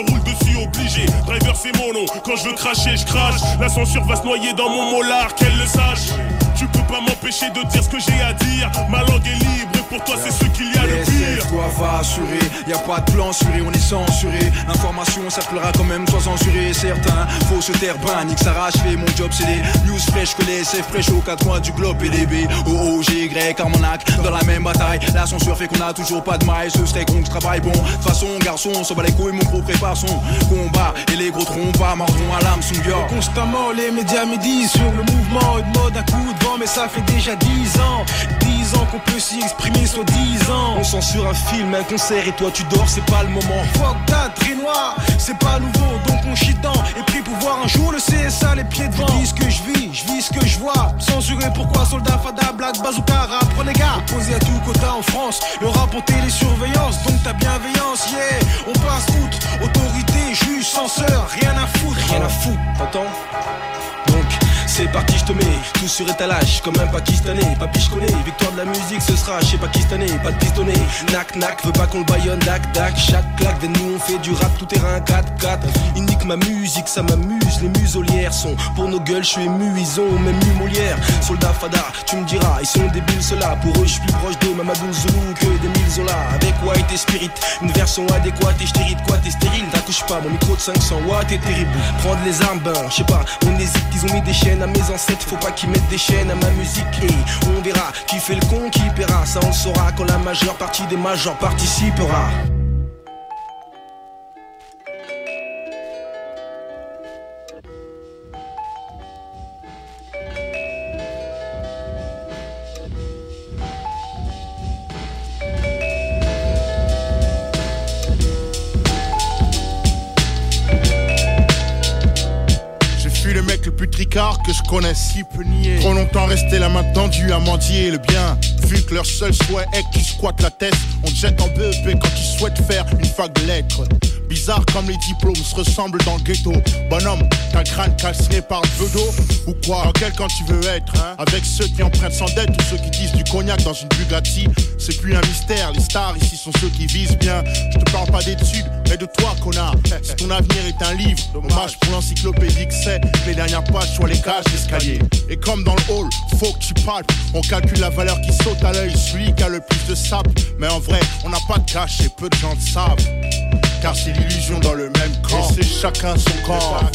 Roule dessus obligé, driver c'est mono. Quand je veux cracher, je crache. La censure va se noyer dans mon molar, qu'elle le sache. Tu peux pas m'empêcher de dire ce que j'ai à dire. Ma langue est libre et pour toi c'est ce qu'il y a de pire. Doivent assurer, y a pas de plan assuré, on est censuré. L'information circulera quand même, soit censuré. Certains faut se taire, ben nique s'arrache. Fait mon job c'est des news fraîches que les SF fraîches aux quatre coins du globe. PDB, OOG, Armanac, dans la même bataille. La censure fait qu'on a toujours pas de maille. Ce serait con que je travaille bon. De toute façon garçon, on s'en bat les couilles, mon gros prépare son combat. Et les gros troncs pas mordront à l'âme, son gars. Constamment les médias médisent sur le mouvement et de mode à coup de vent. Mais ça fait déjà 10 ans 10 ans qu'on peut s'y exprimer, soit 10 ans. On censure un film, un concert et toi tu dors, c'est pas le moment. Fuck that, très noir, c'est pas nouveau, donc on chie dedans. Et pris pour voir un jour le CSA les pieds devant. Je dis ce que je vis ce que je vois. Censuré pourquoi soldat, fada, black, bazooka, rap, prenez garde. Opposé à tout quota en France, le rap en télésurveillance. Donc ta bienveillance, yeah, on passe outre. Autorité, juge, censeur, rien à foutre, t'entends? Donc c'est parti, je te mets tout sur étalage comme un Pakistanais. Papy je connais, victoire de la musique ce sera chez Pakistanais. Pas de pistonné, nac nac, veux pas qu'on le baillonne, dac dac. Chaque claque, de nous on fait du rap tout terrain 4-4. Ils niquent ma musique, ça m'amuse. Les muselières sont pour nos gueules, je suis ému. Ils ont même eu Molière. Soldat fada, tu me diras, ils sont débiles ceux-là. Pour eux je suis plus proche de Mamadou Zoulou que des mille Zola. Avec White et Spirit, une version adéquate. Et je t'hérite quoi, t'es stérile, t'accouches pas. Mon micro de 500 watts est terrible. Prendre les armes, ben je sais pas, on hésite. Ils ont mis des chaînes à mes ancêtres, faut pas qu'ils mettent des chaînes à ma musique. Et on verra qui fait le con, qui paiera. Ça on le saura quand la majeure partie des majors participera. Le plus tricard que je connaisse, si peu nier. Trop longtemps resté la main tendue à mendier le bien. Vu que leur seul souhait est que tu squattes la tête, on te jette en BEP quand tu souhaites faire une fac de lettres. Bizarre comme les diplômes se ressemblent dans le ghetto. Bonhomme, t'as un crâne calciné par le bedeau. Ou quoi, dans quel camp tu veux être, hein? Avec ceux qui empruntent sans dette ou ceux qui disent du cognac dans une Bugatti. C'est plus un mystère, les stars ici sont ceux qui visent bien. Je te parle pas d'études, mais de toi connard. Si ton avenir est un livre, dommage pour l'encyclopédie que c'est. Les dernières pages sur les cages d'escalier. Et comme dans le hall, faut que tu parles. On calcule la valeur qui saute à l'œil, celui qui a le plus de sable. Mais en vrai, on n'a pas de cash et peu de gens le savent. Car c'est l'illusion dans le même camp. Et c'est chacun son camp.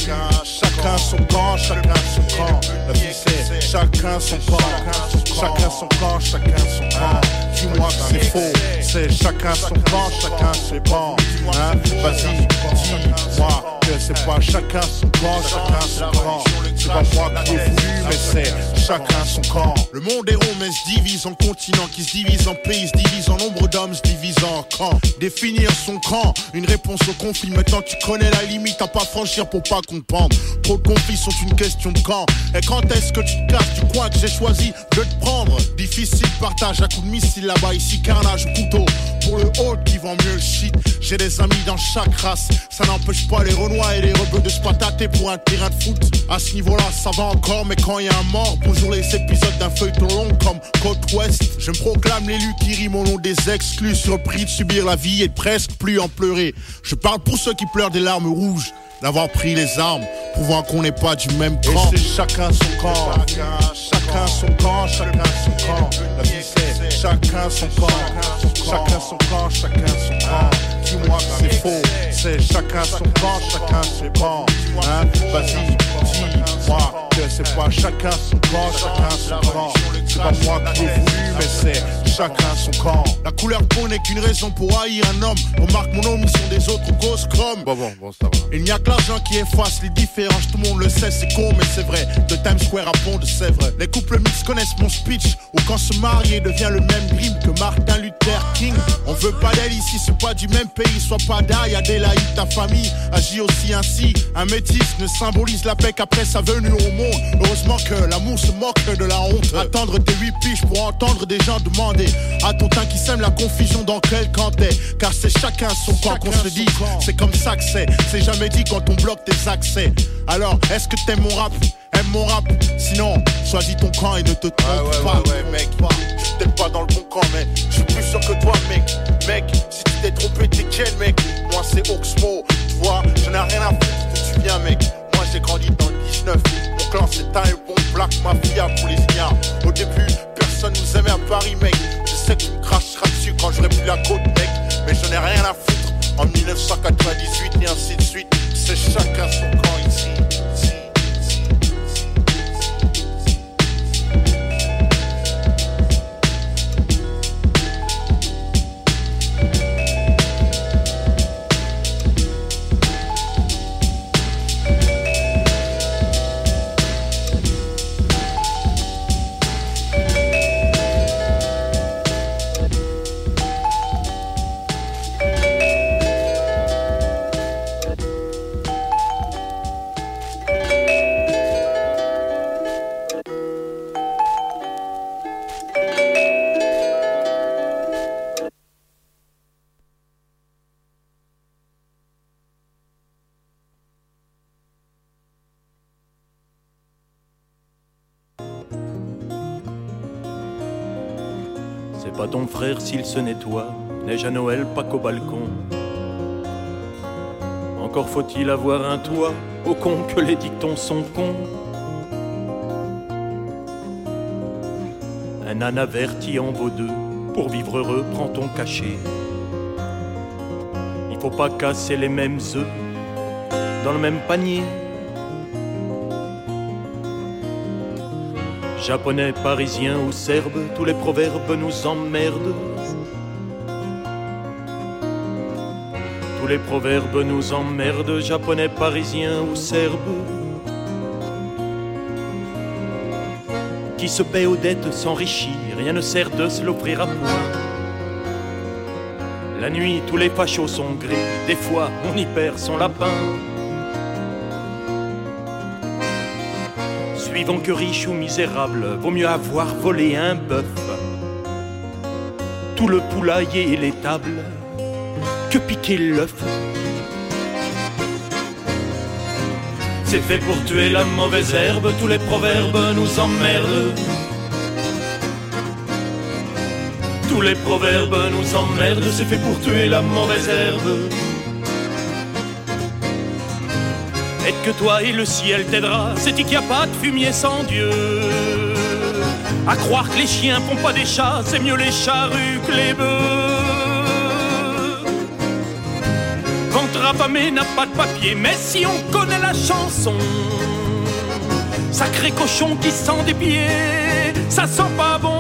Chacun son camp, chacun son camp. La vie c'est chacun son camp. Chacun son camp, chacun son camp. Dis-moi que c'est faux. C'est chacun son camp, chacun son camp. Hein? Vas-y, dis-moi que c'est pas chacun son camp, chacun son camp. C'est pas moi qui ai voulu, mais c'est chacun son camp. Le monde est rond mais se divise en continents, qui se divise en pays, se divise en nombre d'hommes, se divise en camps. Définir son camp, une réponse au conflit. Maintenant tu connais la limite à pas franchir pour pas comprendre. Trop de conflits sont une question de camp. Et quand est-ce que tu te casses du coin que j'ai choisi de te prendre? Difficile partage à coups de missile là-bas, ici carnage au couteau. Pour le haut qui vend mieux le shit, j'ai des amis dans chaque race. Ça n'empêche pas les renois et les rebeux de se patater pour un terrain de foot. À ce niveau-là ça va encore, mais quand y a un mort, bonjour les épisodes d'un feuilleton long comme Côte Ouest. Je me proclame l'élu qui rime au nom des exclus, surpris de subir la vie et de presque plus en pleurer. Je parle pour ceux qui pleurent des larmes rouges d'avoir pris les armes, prouvant qu'on n'est pas du même camp. Et c'est chacun son camp. Chacun son camp, chacun son camp. La vie c'est chacun son camp. Chacun son camp, chacun son camp. Dis-moi que c'est faux. C'est chacun son camp, chacun son camp. Hein? Vas-y, dis-moi que c'est pas chacun son camp, chacun son camp. C'est pas moi qui ai voulu, mais c'est chacun son camp. La couleur de peau n'est qu'une raison pour haïr un homme. Remarque mon omission des autres causes chrome. Bon, ça va. Il n'y a que l'argent qui efface les différences, tout le monde le sait, c'est con mais c'est vrai. De Times Square à Pont de Sèvres, les couples mixtes connaissent mon speech. Ou quand se marier devient le même dream que Martin Luther King. On veut pas d'elle ici, c'est pas du même pays. Sois pas d'ail, Adélaïde, ta famille agit aussi ainsi. Un métis ne symbolise la paix qu'après sa venue au monde. Heureusement que l'amour se moque de la honte. Attendre tes 8 piges pour entendre des gens demander à ton teint qui sème la confusion dans quel camp t'es. Car c'est chacun son camp qu'on se dit. C'est comme ça que c'est jamais dit quand on bloque tes accès. Alors, est-ce que t'aimes mon rap? Aime mon rap, sinon choisis ton camp et ne te trompe pas. Ouais, mec, je suis peut-être pas dans le bon camp, mais je suis plus sûr que toi, mec. Mec, si tu t'es trompé, t'es quel mec? Moi c'est Oxmo, vois, je n'ai rien à foutre d'où tu viens mec. Moi j'ai grandi dans le 19. Mon clan c'est un bon black mafia pour les ignares. Au début, personne nous aimait à Paris mec. Je sais que tu me cracheras dessus quand j'aurai plus la côte mec. Mais je n'ai rien à foutre en 1998 et ainsi de suite. C'est chacun son camp ici. Pas ton frère s'il se nettoie, neige à Noël, pas qu'au balcon. Encore faut-il avoir un toit, au con que les dictons sont cons. Un âne averti en vaut deux, pour vivre heureux, prends ton cachet. Il faut pas casser les mêmes œufs dans le même panier. Japonais, parisien ou serbe, tous les proverbes nous emmerdent. Tous les proverbes nous emmerdent, japonais, parisien ou serbe. Qui se paie aux dettes s'enrichit, rien ne sert de se l'offrir à point. La nuit, tous les fachos sont gris, des fois on y perd son lapin. Suivant que riche ou misérable, vaut mieux avoir volé un bœuf, tout le poulailler et les tables, que piquer l'œuf. C'est fait pour tuer la mauvaise herbe, tous les proverbes nous emmerdent. Tous les proverbes nous emmerdent, c'est fait pour tuer la mauvaise herbe. Et que toi et le ciel t'aidera, c'est qu'il n'y a pas de fumier sans Dieu. À croire que les chiens font pas des chats, c'est mieux les charrues que les bœufs. Ventre affamé n'a pas de papier, mais si on connaît la chanson, sacré cochon qui sent des pieds, ça sent pas bon.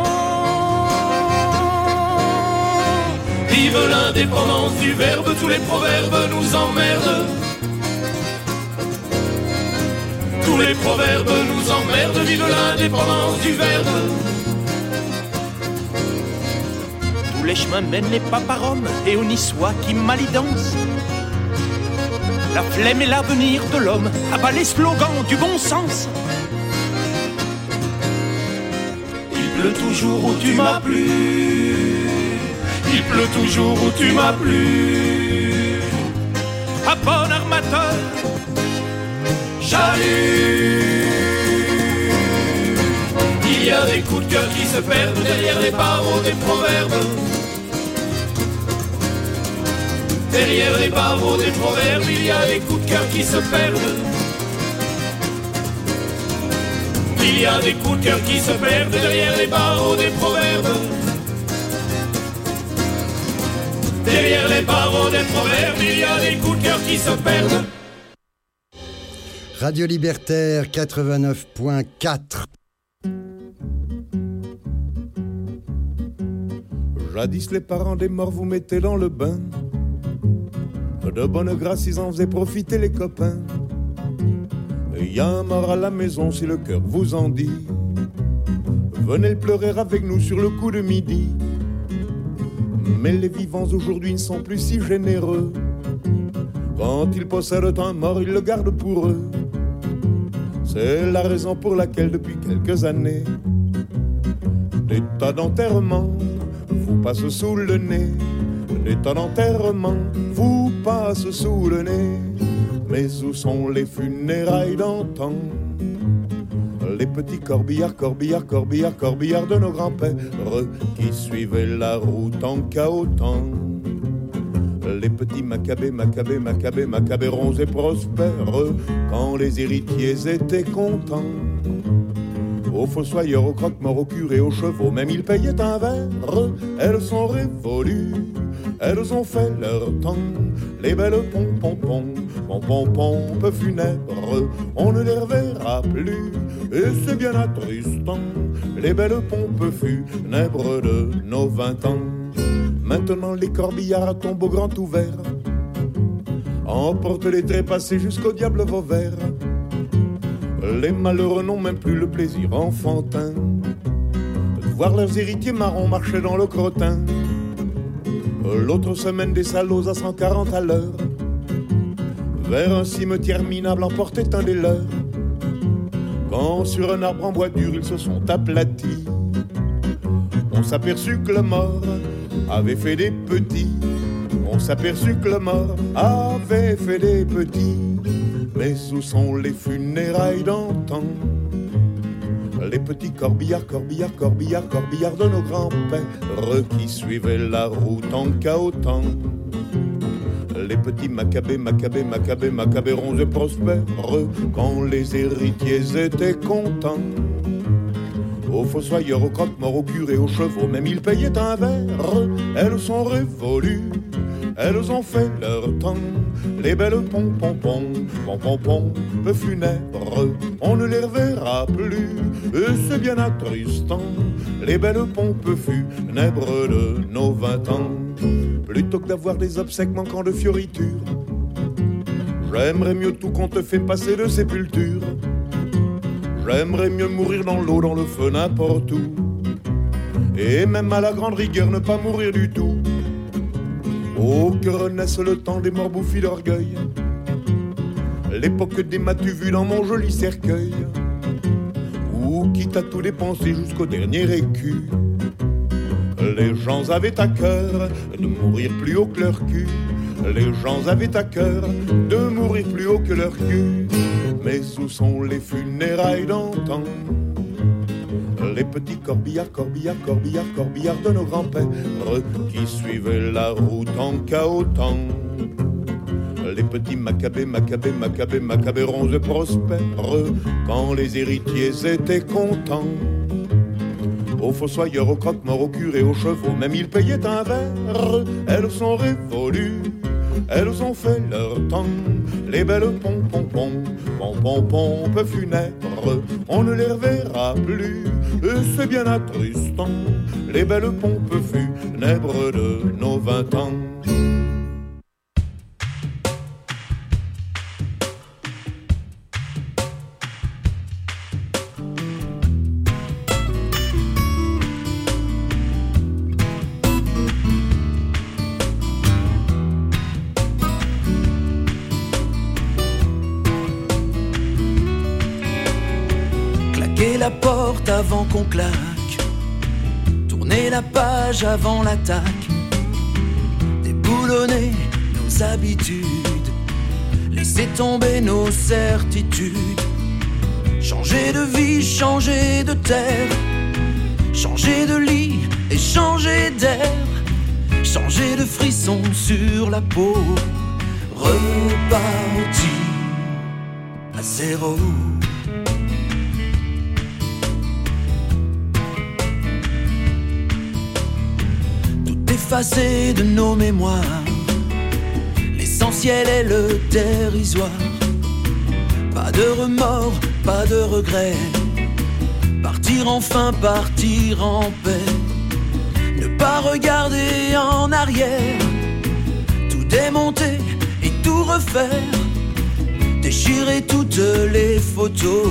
Vive l'indépendance du verbe, tous les proverbes nous emmerdent. Tous les proverbes nous emmerdent, vive l'indépendance du verbe. Tous les chemins mènent les pas par Rome, et au niçois qui mal y danse. La flemme est l'avenir de l'homme, à bas les slogans du bon sens. Il pleut toujours où tu m'as plu, il pleut toujours où tu m'as plu. À bon armateur, salut. Il y a des coups de cœur qui se perdent derrière les barreaux des proverbes. Derrière les barreaux des proverbes, il y a des coups de cœur qui se perdent. Il y a des coups de cœur qui se perdent derrière les barreaux des proverbes. Derrière les barreaux des proverbes, il y a des coups de cœur qui se perdent. Radio Libertaire 89.4. Jadis les parents des morts vous mettaient dans le bain. De bonne grâce ils en faisaient profiter les copains. Et y a un mort à la maison si le cœur vous en dit. Venez le pleurer avec nous sur le coup de midi. Mais les vivants aujourd'hui ne sont plus si généreux. Quand ils possèdent un mort, ils le gardent pour eux. C'est la raison pour laquelle depuis quelques années des tas d'enterrements vous passent sous le nez. Des tas d'enterrements vous passent sous le nez. Mais où sont les funérailles d'antan? Les petits corbillards, corbillards, corbillards, corbillards de nos grands-pères qui suivaient la route en cahotant. Les petits macabérons et prospères, quand les héritiers étaient contents. Aux fossoyeurs, aux croque-morts, aux curés, aux chevaux, même ils payaient un verre. Elles sont révolues, elles ont fait leur temps. Les belles pompes funèbres, on ne les reverra plus, et c'est bien attristant. Les belles pompes funèbres de nos 20 ans. Maintenant les corbillards tombent au grand ouvert, emportent les trépassés jusqu'au diable Vauvert. Les malheureux n'ont même plus le plaisir enfantin de voir leurs héritiers marrons marcher dans le crottin. L'autre semaine des salauds à 140 à l'heure vers un cimetière minable emportait un des leurs. Quand sur un arbre en bois dur ils se sont aplatis, on s'aperçut que le mort avait fait des petits. On s'aperçut que le mort avait fait des petits. Mais où sont les funérailles d'antan? Les petits corbillards de nos grands-pères qui suivaient la route en cahotant. Les petits macabérons et prospères, quand les héritiers étaient contents. Aux fossoyeurs, aux croque-morts, aux curés, aux chevaux, même ils payaient un verre. Elles sont révolues, elles ont fait leur temps. Les belles pompes funèbres, on ne les reverra plus, et c'est bien attristant. Les belles pompes funèbres de nos 20 ans. Plutôt que d'avoir des obsèques manquant de fioritures, j'aimerais mieux tout qu'on te fait passer de sépulture. J'aimerais mieux mourir dans l'eau, dans le feu, n'importe où, et même à la grande rigueur ne pas mourir du tout. Oh, que renaisse le temps des morts bouffis d'orgueil, l'époque des m'as-tu vu dans mon joli cercueil, où quitte à tout dépenser jusqu'au dernier écu, les gens avaient à cœur de mourir plus haut que leur cul. Les gens avaient à cœur de mourir plus haut que leur cul. Mais où sont les funérailles d'antan? Les petits corbillards de nos grands-pères qui suivaient la route en cahotant. Les petits macabérons et prospères, quand les héritiers étaient contents. Aux fossoyeurs, aux croque-morts, aux curés, aux chevaux, même ils payaient un verre. Elles sont révolues, elles ont fait leur temps. Les belles pompes funèbres, on ne les reverra plus, et c'est bien attristant. Les belles pompes funèbres de nos 20 ans. La porte avant qu'on claque, tourner la page avant l'attaque, déboulonner nos habitudes, laisser tomber nos certitudes, changer de vie, changer de terre, changer de lit et changer d'air, changer de frisson sur la peau, reparti à zéro. Effacé de nos mémoires, l'essentiel est le dérisoire. Pas de remords, pas de regrets, partir enfin, partir en paix. Ne pas regarder en arrière, tout démonter et tout refaire, déchirer toutes les photos,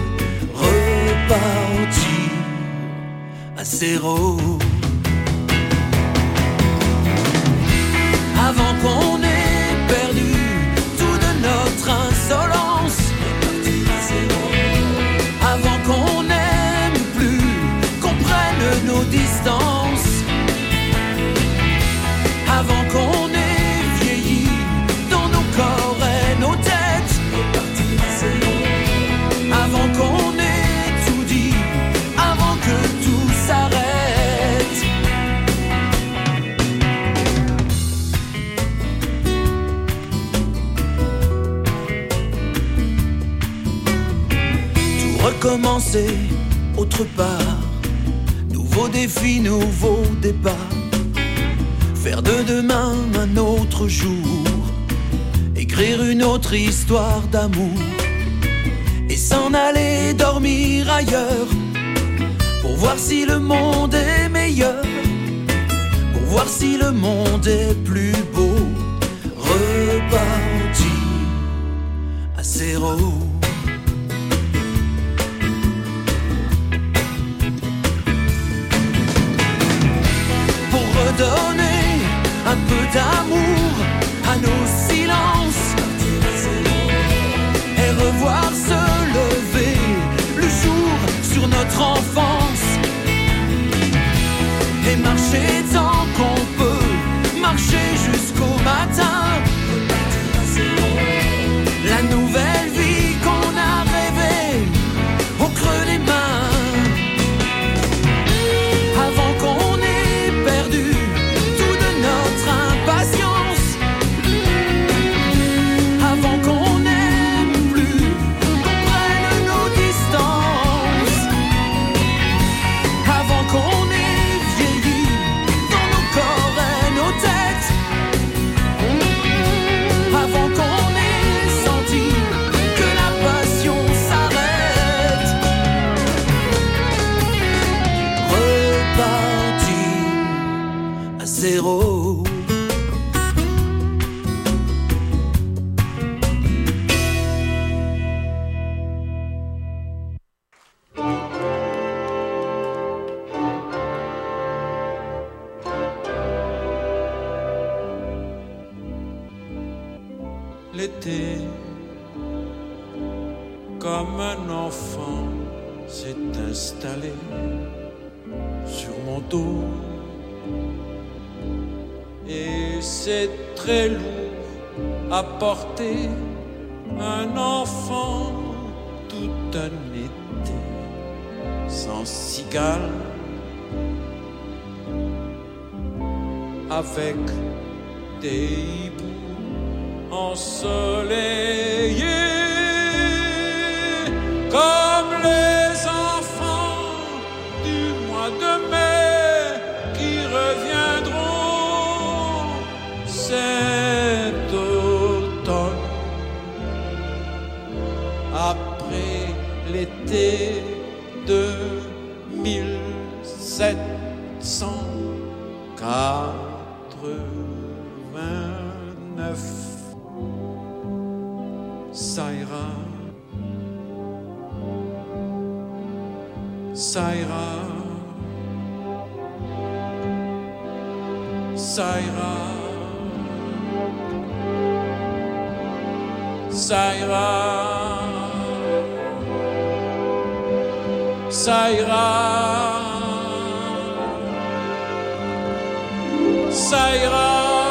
repartir à zéro. Avant qu'on ait perdu tout de notre insolence, avant qu'on n'aime plus, qu'on prenne nos distances, avant qu'on ait vieilli dans nos corps et nos têtes, avant qu'on ait tout dit, avant que tout s'arrête, recommencer autre part. Nouveau défi, nouveau départ. Faire de demain un autre jour. Écrire une autre histoire d'amour. Et s'en aller dormir ailleurs. Pour voir si le monde est meilleur. Pour voir si le monde est plus beau. Reparti à zéro. Pour redonner un peu d'amour à nos silences et revoir se lever le jour sur notre enfance et marcher tant qu'on peut, marcher jusqu'au matin. La nouvelle vie qu'on a rêvée au creux des mains. Avant qu'on ait perdu tout de notre impatience. Avant qu'on n'aime plus, qu'on prenne nos distances. Avant qu'on ait vieilli dans nos corps et nos têtes. Avant qu'on ait senti que la passion s'arrête. Reparti à zéro. L'été, comme un enfant, s'est installé sur mon dos. Et c'est très lourd à porter un enfant tout un été, sans cigale, avec des hiboux ensoleillés, comme les enfants du mois de mai qui reviendront cet automne, après l'été de 1789. Ça ira, ça ira, ça ira, ça ira, ça ira, ça ira.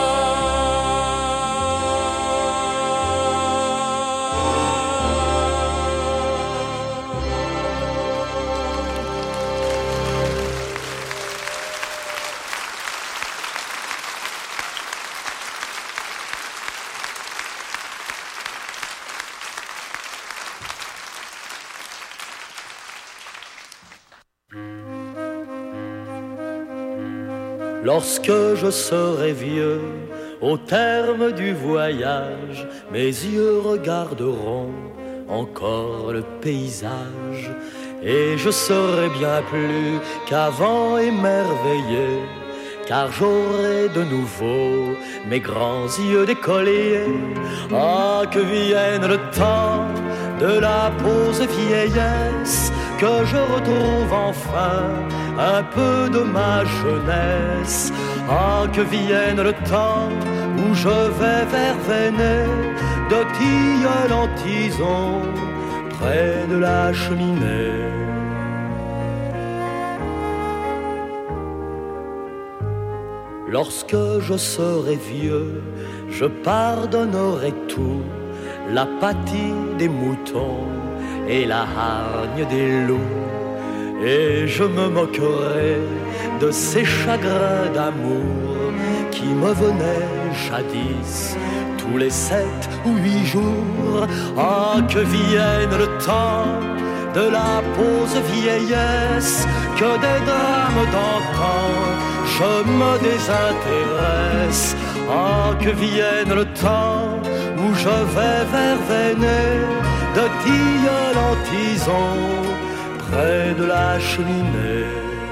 Lorsque je serai vieux, au terme du voyage, mes yeux regarderont encore le paysage, et je serai bien plus qu'avant émerveillé, car j'aurai de nouveau mes grands yeux d'écolier. Ah, que vienne le temps de la pause vieillesse, que je retrouve enfin un peu de ma jeunesse. Ah, que vienne le temps où je vais verveiner de tilleul en tison près de la cheminée. Lorsque je serai vieux, je pardonnerai tout, l'apathie des moutons et la hargne des loups. Et je me moquerai de ces chagrins d'amour qui me venaient jadis tous les 7 ou 8 jours. Ah, que vienne le temps de la pause vieillesse que des drames d'antan. Je me désintéresse. Ah, que vienne le temps où je vais verveiner de tilleul en tison près de la cheminée.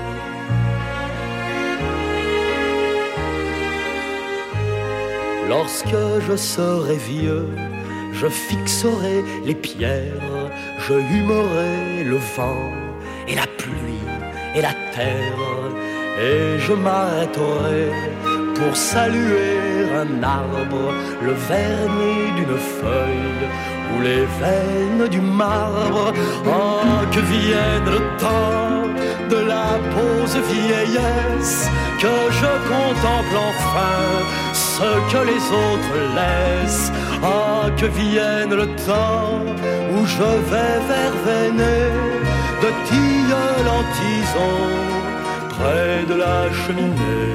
Lorsque je serai vieux, je fixerai les pierres, je humerai le vent et la pluie et la terre, et je m'arrêterai pour saluer un arbre, le vernis d'une feuille ou les veines du marbre. Oh, que vienne le temps de la pause vieillesse, que je contemple enfin ce que les autres laissent. Ah, que vienne le temps où je vais verveiner de tilleul en tison près de la cheminée.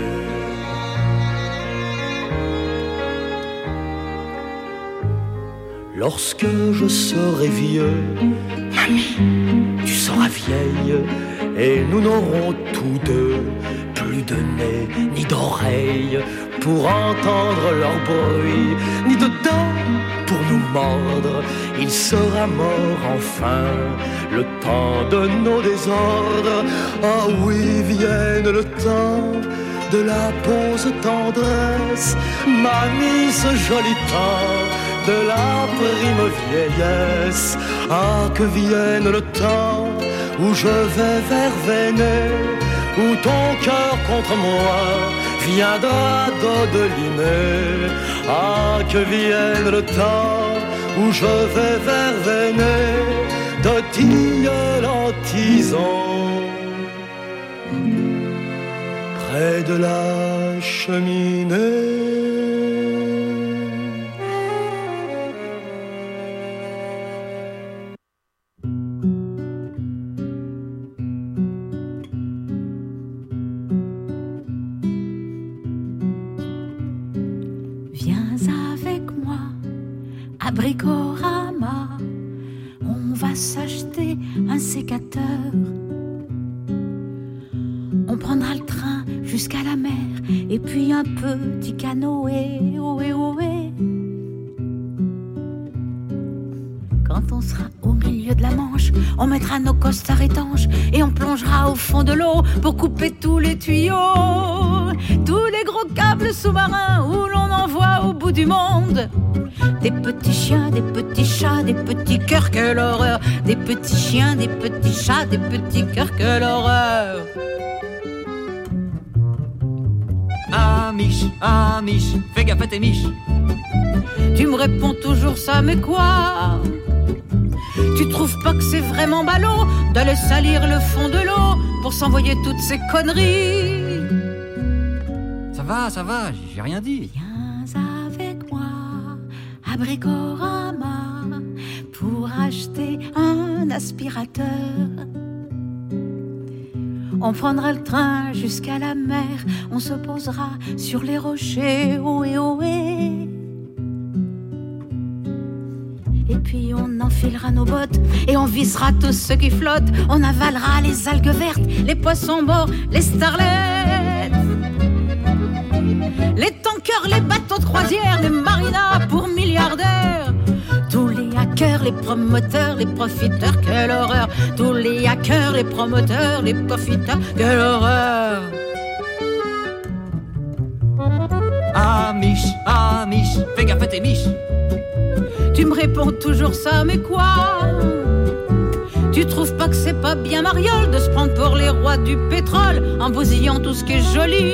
Lorsque je serai vieux, mamie, tu seras vieille, et nous n'aurons tous deux plus de nez ni d'oreilles pour entendre leur bruit, ni de dents pour nous mordre. Il sera mort enfin le temps de nos désordres. Ah oui, vienne le temps de la pause tendresse, mamie, ce joli temps de la prime vieillesse. Ah, que vienne le temps où je vais verveiner, où ton cœur contre moi viendra dodeliner. Ah, que vienne le temps où je vais verveiner de tilleul en tison près de la cheminée. Bricorama, on va s'acheter un sécateur. On prendra le train jusqu'à la mer et puis un petit canoë, ohé, ohé. Quand on sera au milieu de la Manche, on mettra nos costards étanches et on plongera au fond de l'eau pour couper tous les tuyaux, tous les gros câbles sous-marins où l'on envoie au bout du monde. Des petits chiens, des petits chats, des petits cœurs, quelle horreur. Des petits chiens, des petits chats, des petits cœurs, quelle horreur. Ah Mich, fais gaffe à tes miches. Tu me réponds toujours ça, mais quoi? Tu trouves pas que c'est vraiment ballot d'aller salir le fond de l'eau pour s'envoyer toutes ces conneries? Ça va, j'ai rien dit. Viens avec moi à Bricorama pour acheter un aspirateur. On prendra le train jusqu'à la mer, on se posera sur les rochers, ohé, ohé. Et puis on enfilera nos bottes et on vissera tout ce qui flotte. On avalera les algues vertes, les poissons morts, les starlettes, les tankers, les bateaux de croisière, les marinas pour milliardaires. Tous les hackers, les promoteurs, les profiteurs, quelle horreur. Tous les hackers, les promoteurs, les profiteurs, quelle horreur. Ah Mich, fais gaffe à tes miches. Tu me réponds toujours ça, mais quoi? Tu trouves pas que c'est pas bien mariole de se prendre pour les rois du pétrole en bousillant tout ce qui est joli?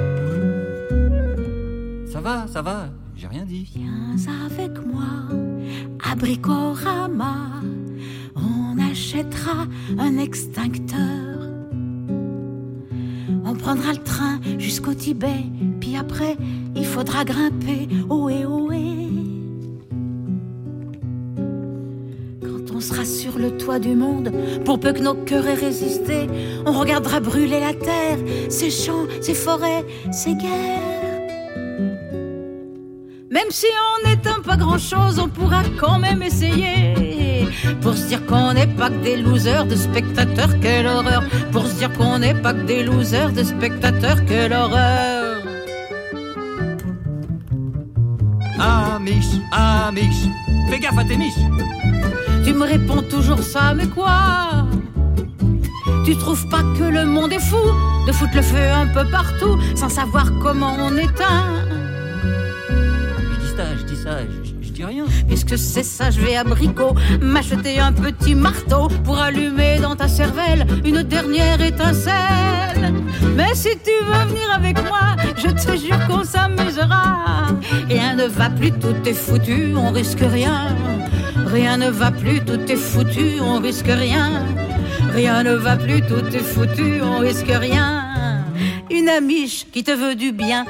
Ça va, j'ai rien dit. Viens avec moi à Bricorama, on achètera un extincteur. On prendra le train jusqu'au Tibet, puis après il faudra grimper, ohé, ohé. Quand on sera sur le toit du monde, pour peu que nos cœurs aient résisté, on regardera brûler la terre, ses champs, ses forêts, ses guerres. Même si on n'éteint pas grand-chose, on pourra quand même essayer Pour se dire qu'on n'est pas que des losers de spectateurs, quelle horreur. Pour se dire qu'on n'est pas que des losers de spectateurs, quelle horreur. Ah Mich, fais gaffe à tes miches. Tu me réponds toujours ça, mais quoi? Tu trouves pas que le monde est fou de foutre le feu un peu partout sans savoir comment on éteint? Je dis ça, je dis rien. Puisque c'est ça, je vais à Brico m'acheter un petit marteau pour allumer dans ta cervelle une dernière étincelle. Mais si tu veux venir avec moi, je te jure qu'on s'amusera. Rien ne va plus, tout est foutu, on risque rien. Rien ne va plus, tout est foutu, on risque rien. Rien ne va plus, tout est foutu, on risque rien. Une amiche qui te veut du bien.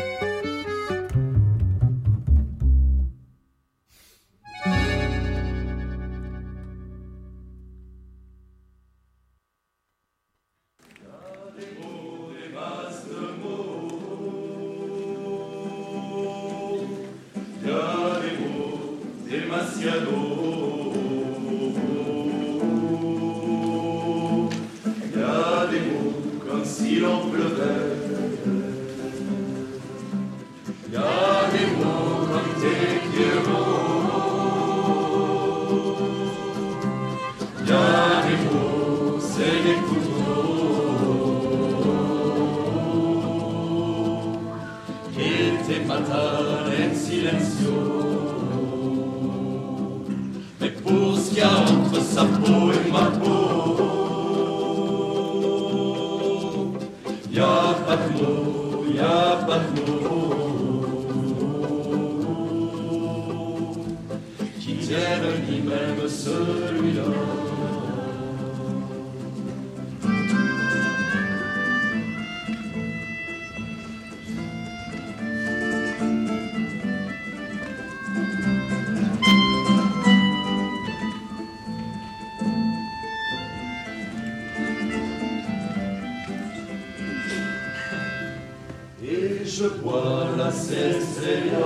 Je bois la Cécélias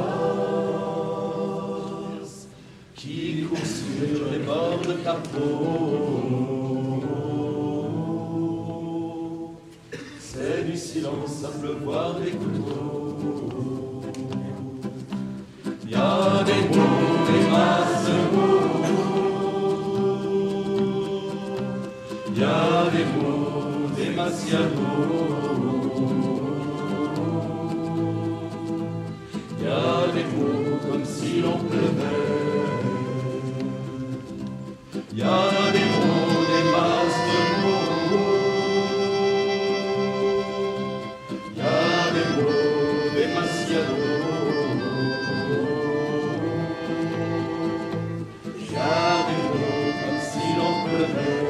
qui court sur les bords de ta peau. C'est du silence à pleuvoir des couteaux. Y a des mots, des masses de mots. Y a des mots, des demasiado. Y a des mots comme si l'on pleuvait. Y a des mots, des masses de mots. Y a des mots, demasiado. Y a des mots comme si l'on pleuvait.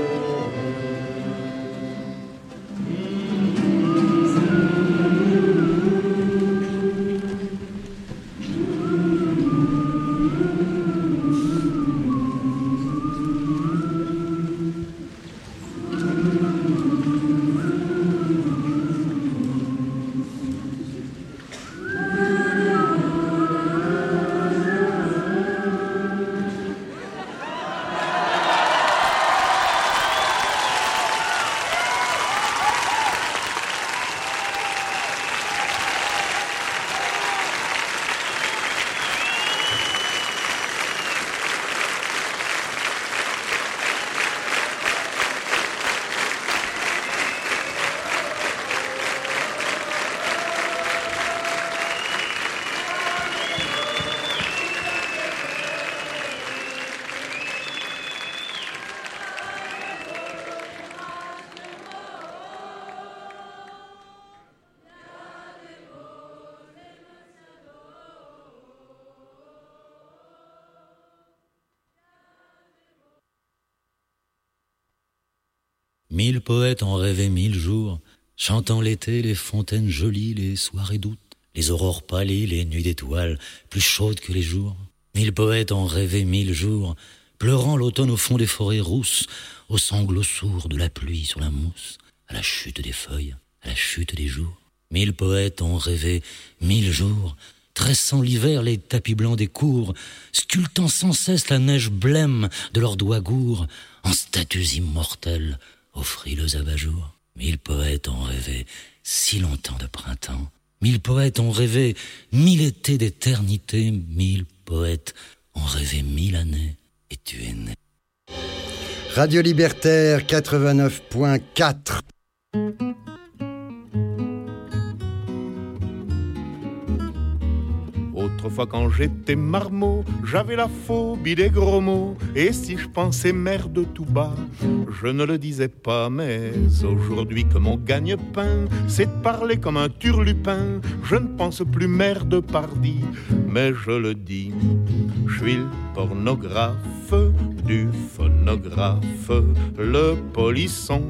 Mille poètes en rêvaient 1000 jours, chantant l'été, les fontaines jolies, les soirées d'août, les aurores pâlies, les nuits d'étoiles, plus chaudes que les jours. 1000 poètes en rêvaient 1000 jours, pleurant l'automne au fond des forêts rousses, aux sanglots sourds de la pluie sur la mousse, à la chute des feuilles, à la chute des jours. 1000 poètes ont rêvé 1000 jours, tressant l'hiver les tapis blancs des cours, sculptant sans cesse la neige blême de leurs doigts gourds, en statues immortelles aux frileux abat-jours. 1000 poètes ont rêvé si longtemps de printemps, 1000 poètes ont rêvé 1000 étés d'éternité, 1000 poètes ont rêvé 1000 années, et tu es né. Radio Libertaire 89.4. Autrefois quand j'étais marmot, j'avais la phobie des gros mots. Et si je pensais merde tout bas, je ne le disais pas. Mais aujourd'hui que mon gagne-pain, c'est de parler comme un turlupin, je ne pense plus merde pardi, mais je le dis. Je suis le pornographe du phonographe, le polisson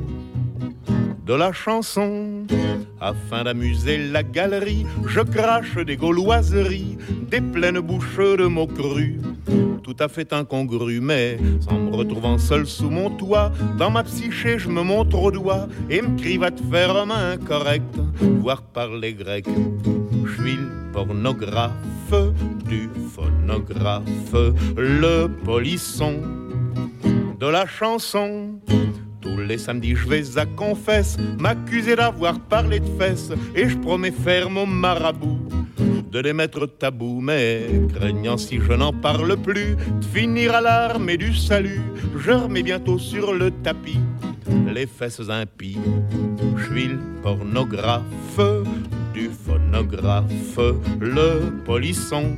de la chanson. Afin d'amuser la galerie, je crache des gauloiseries, des pleines bouches de mots crus, tout à fait incongrus. Mais en me retrouvant seul sous mon toit, dans ma psyché je me montre au doigt et me crie va te faire main correcte, voire parler grec. Je suis le pornographe du phonographe, le polisson de la chanson. Tous les samedis je vais à confesse, m'accuser d'avoir parlé de fesses, et je promets ferme au marabout de les mettre tabou. Mais craignant si je n'en parle plus de finir à l'armée du salut, je remets bientôt sur le tapis les fesses impies. Je suis le pornographe du phonographe, le polisson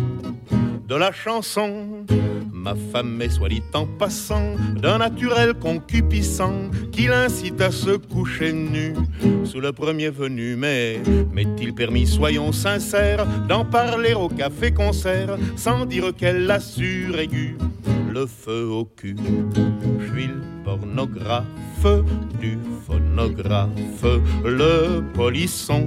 de la chanson. Ma femme est, soit dit en passant, d'un naturel concupiscent qui l'incite à se coucher nu sous le premier venu. Mais m'est-il permis, soyons sincères, d'en parler au café-concert sans dire qu'elle assure aiguë le feu au cul. Je suis le pornographe du phonographe, le polisson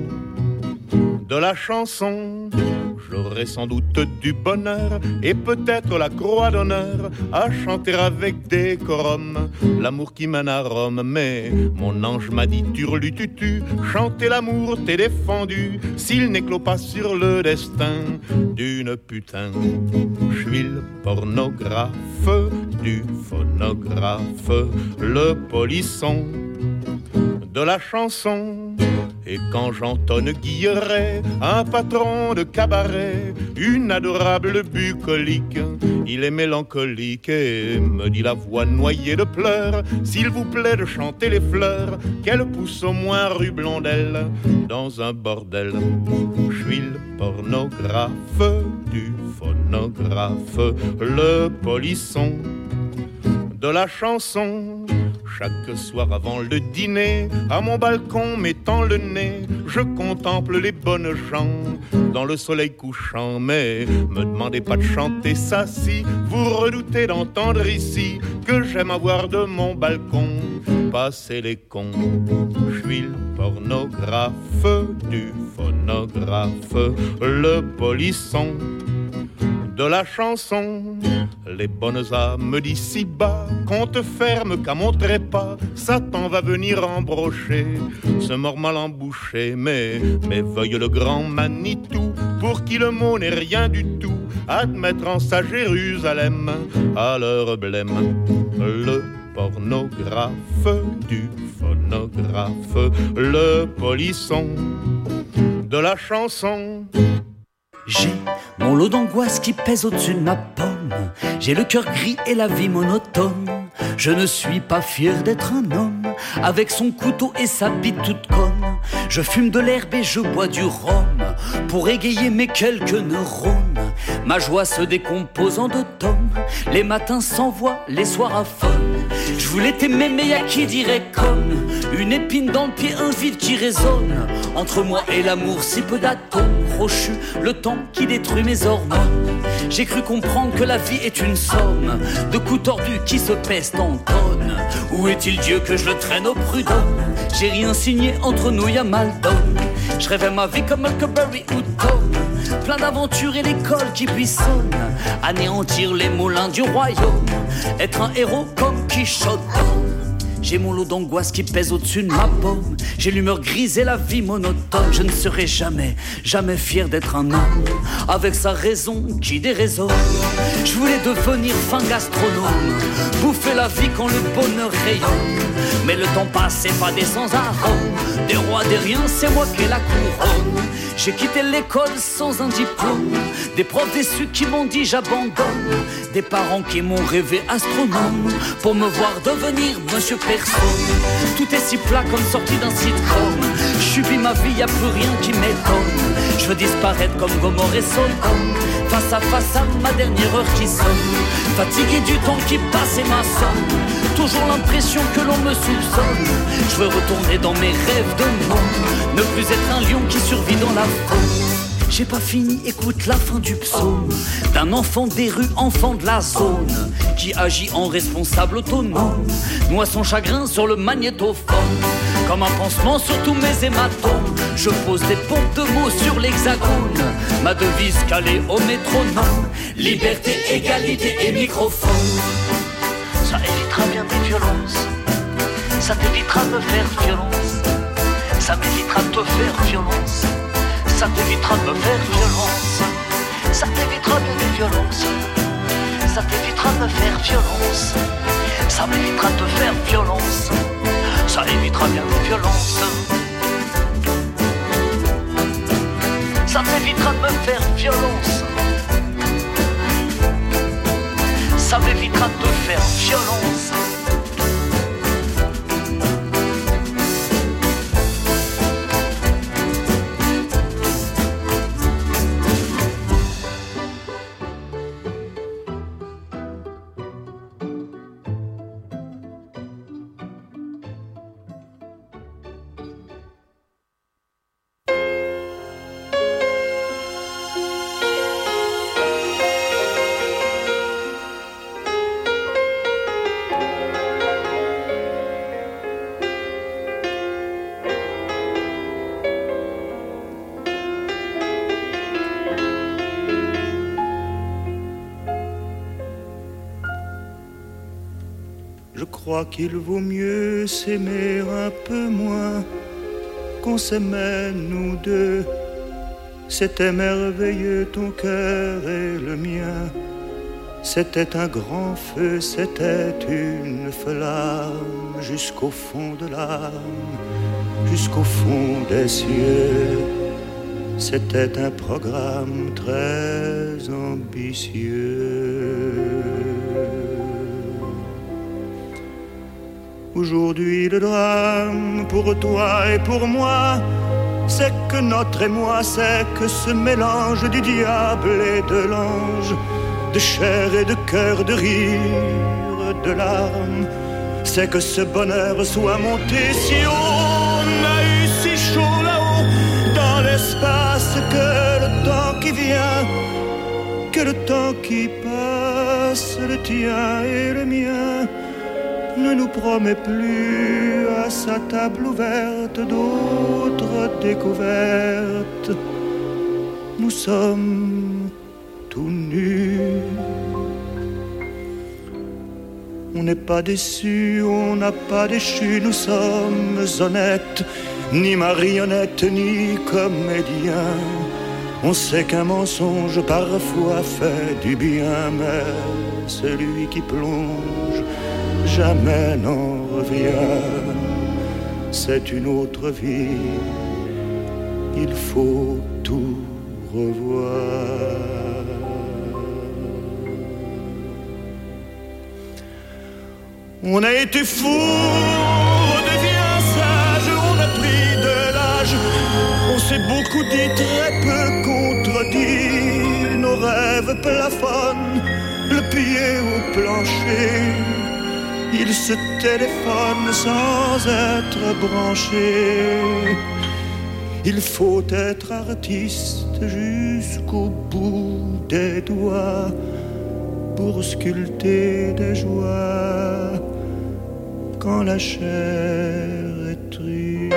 de la chanson. J'aurais sans doute du bonheur et peut-être la croix d'honneur à chanter avec décorum l'amour qui mène à Rome. Mais mon ange m'a dit turlututu, chanter l'amour t'est défendu s'il n'éclot pas sur le destin d'une putain. Je suis le pornographe du phonographe, le polisson de la chanson. Et quand j'entonne Guilleret, un patron de cabaret, une adorable bucolique, il est mélancolique et me dit la voix noyée de pleurs, s'il vous plaît de chanter les fleurs, qu'elle pousse au moins rue Blondelle, dans un bordel. Je suis le pornographe du phonographe, le polisson de la chanson. Chaque soir avant le dîner, à mon balcon mettant le nez, je contemple les bonnes gens dans le soleil couchant. Mais me demandez pas de chanter ça si vous redoutez d'entendre ici que j'aime avoir de mon balcon passer les cons. Je suis le pornographe du phonographe, le polisson de la chanson. Les bonnes âmes d'ici-bas comptent ferme qu'à mon trépas Satan va venir embrocher ce mort mal embouché. Mais veuille le grand Manitou, pour qui le mot n'est rien du tout, admettre en sa Jérusalem à leur blême. Le pornographe du phonographe, le polisson de la chanson. J'ai mon lot d'angoisse qui pèse au-dessus de ma pomme. J'ai le cœur gris et la vie monotone. Je ne suis pas fier d'être un homme, avec son couteau et sa bite toute conne. Je fume de l'herbe et je bois du rhum, pour égayer mes quelques neurones. Ma joie se décompose en deux tomes, les matins sans voix, les soirs à fond. Je voulais t'aimer mais y'a qui dirait comme une épine dans le pied, un vide qui résonne. Entre moi et l'amour, si peu d'atomes crochus, le temps qui détruit mes hormones. J'ai cru comprendre que la vie est une somme de coups tordus qui se pèsent en tonnes. Où est-il Dieu que je le traîne au prud'homme? J'ai rien signé, entre nous y'a mal d'homme. Je rêvais ma vie comme Huckleberry ou Tom, plein d'aventures et l'école qui buissonne, anéantir les moulins du royaume, être un héros comme Quichotte. J'ai mon lot d'angoisse qui pèse au-dessus de ma paume. J'ai l'humeur grise et la vie monotone. Je ne serai jamais, jamais fier d'être un homme avec sa raison qui déraisonne. Je voulais devenir fin gastronome, bouffer la vie quand le bonheur rayonne. Mais le temps passe et pas des sans arômes. Des rois, des riens, c'est moi qui ai la couronne. J'ai quitté l'école sans un diplôme, des profs déçus qui m'ont dit j'abandonne, des parents qui m'ont rêvé astronome pour me voir devenir monsieur personne. Tout est si plat comme sorti d'un sitcom. Je subis ma vie, y a plus rien qui m'étonne. Je veux disparaître comme Gomorrhe et Sodome, face à ma dernière heure qui sonne. Fatigué du temps qui passe et ma somme, toujours l'impression que l'on me soupçonne. Je veux retourner dans mes rêves de monde, ne plus être un lion qui survit dans la faune. J'ai pas fini, écoute la fin du psaume d'un enfant des rues, enfant de la zone, qui agit en responsable autonome, noie son chagrin sur le magnétophone. Comme un pansement sur tous mes hématomes, je pose des pompes de mots sur l'hexagone. Ma devise calée au métronome, liberté, égalité et microphone. Ça évitera bien des violences, ça t'évitera de me faire violence, ça m'évitera de te faire violence, ça t'évitera de me faire violence, ça t'évitera bien des violences, ça t'évitera de me faire violence, ça m'évitera de te faire violence, ça évitera bien des violences, ça t'évitera de me faire violence, ça m'évitera de te faire violence. Je crois qu'il vaut mieux s'aimer un peu moins qu'on s'aimait nous deux. C'était merveilleux ton cœur et le mien. C'était un grand feu, c'était une flamme jusqu'au fond de l'âme, jusqu'au fond des cieux. C'était un programme très ambitieux. Aujourd'hui le drame pour toi et pour moi, c'est que notre émoi, c'est que ce mélange du diable et de l'ange, de chair et de cœur, de rire, de larmes, c'est que ce bonheur soit monté si haut, on a eu si chaud là-haut dans l'espace, que le temps qui vient, que le temps qui passe, le tien et le mien, ne nous promet plus à sa table ouverte d'autres découvertes. Nous sommes tout nus. On n'est pas déçus, on n'a pas déchu, nous sommes honnêtes, ni marionnettes, ni comédiens. On sait qu'un mensonge parfois fait du bien, mais celui qui plonge jamais n'en revient. C'est une autre vie, il faut tout revoir. On a été fous, on devient sage, on a pris de l'âge, on s'est beaucoup dit, très peu contredit, nos rêves plafonnent, le pied au plancher. Il se téléphone sans être branché. Il faut être artiste jusqu'au bout des doigts pour sculpter des joies quand la chair est triste.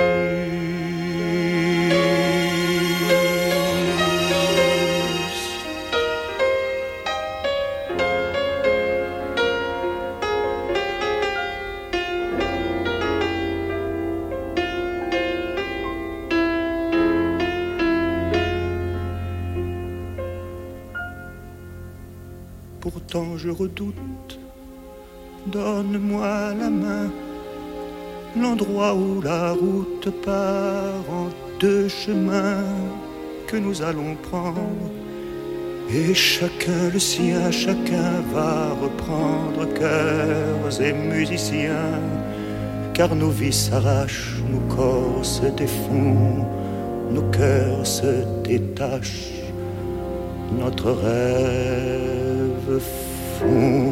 pourtant je redoute. Donne-moi la main, l'endroit où la route part en deux chemins que nous allons prendre. Et chacun le sien, chacun va reprendre cœurs et musiciens. Car nos vies s'arrachent, nos corps se défont, nos cœurs se détachent, notre rêve fond.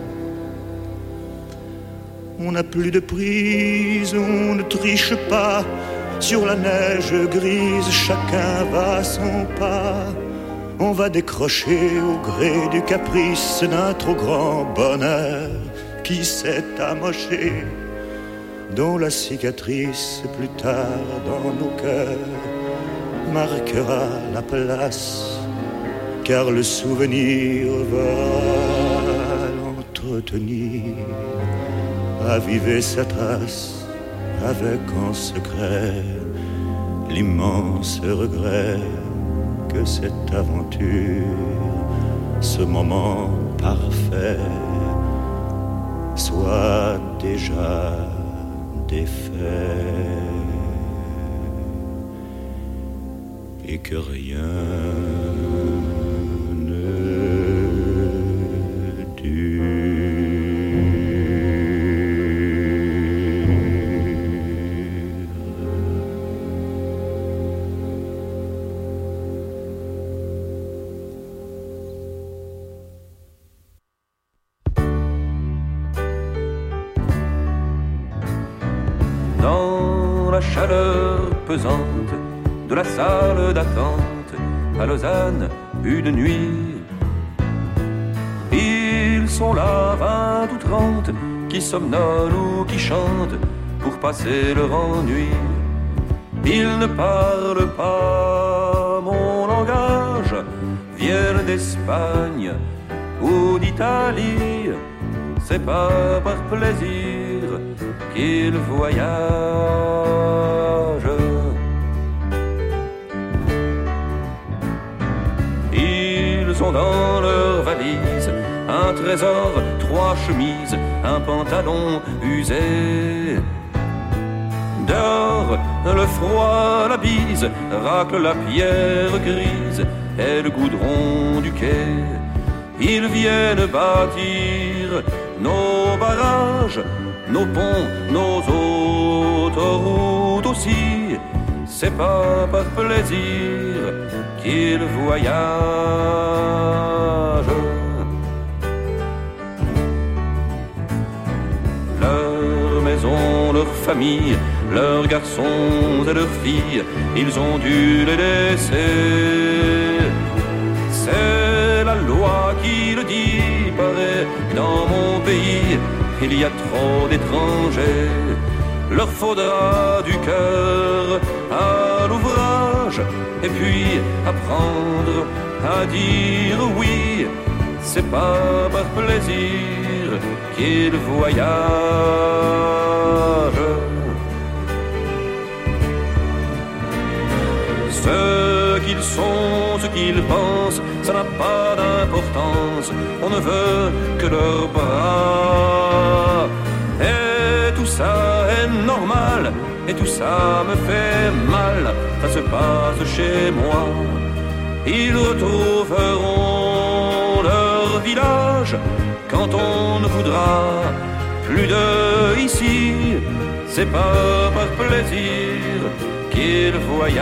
On n'a plus de prise, on ne triche pas. Sur la neige grise, chacun va à son pas. On va décrocher au gré du caprice d'un trop grand bonheur qui s'est amoché, dont la cicatrice plus tard dans nos cœurs marquera la place, car le souvenir va l'entretenir, raviver sa trace avec en secret l'immense regret que cette aventure, ce moment parfait, soit déjà défait et que rien ne dure. Chaleur pesante de la salle d'attente à Lausanne, une nuit. Ils sont là 20 ou 30 qui somnolent ou qui chantent pour passer leur ennui. Ils ne parlent pas mon langage, viennent d'Espagne ou d'Italie. C'est pas par plaisir qu'ils voyagent. Ils ont dans leur valise un trésor, 3 chemises, un pantalon usé. Dehors, le froid, la bise, racle la pierre grise et le goudron du quai. Ils viennent bâtir nos barrages, nos ponts, nos autoroutes aussi. C'est pas par plaisir qu'ils voyagent. Leur maison, leur famille, leurs garçons et leurs filles, ils ont dû les laisser. C'est la loi qui le dit, paraît, dans mon pays, il y a trop d'étrangers. Leur faudra du cœur à l'ouvrage, et puis apprendre à dire oui. C'est pas par plaisir qu'ils voyagent. Ce qu'ils sont, ce qu'ils pensent, ça n'a pas d'importance. On ne veut que leurs bras. Et tout ça est normal, et tout ça me fait mal. Ça se passe chez moi. Ils retrouveront leur village quand on ne voudra plus de ici. C'est pas par plaisir qu'ils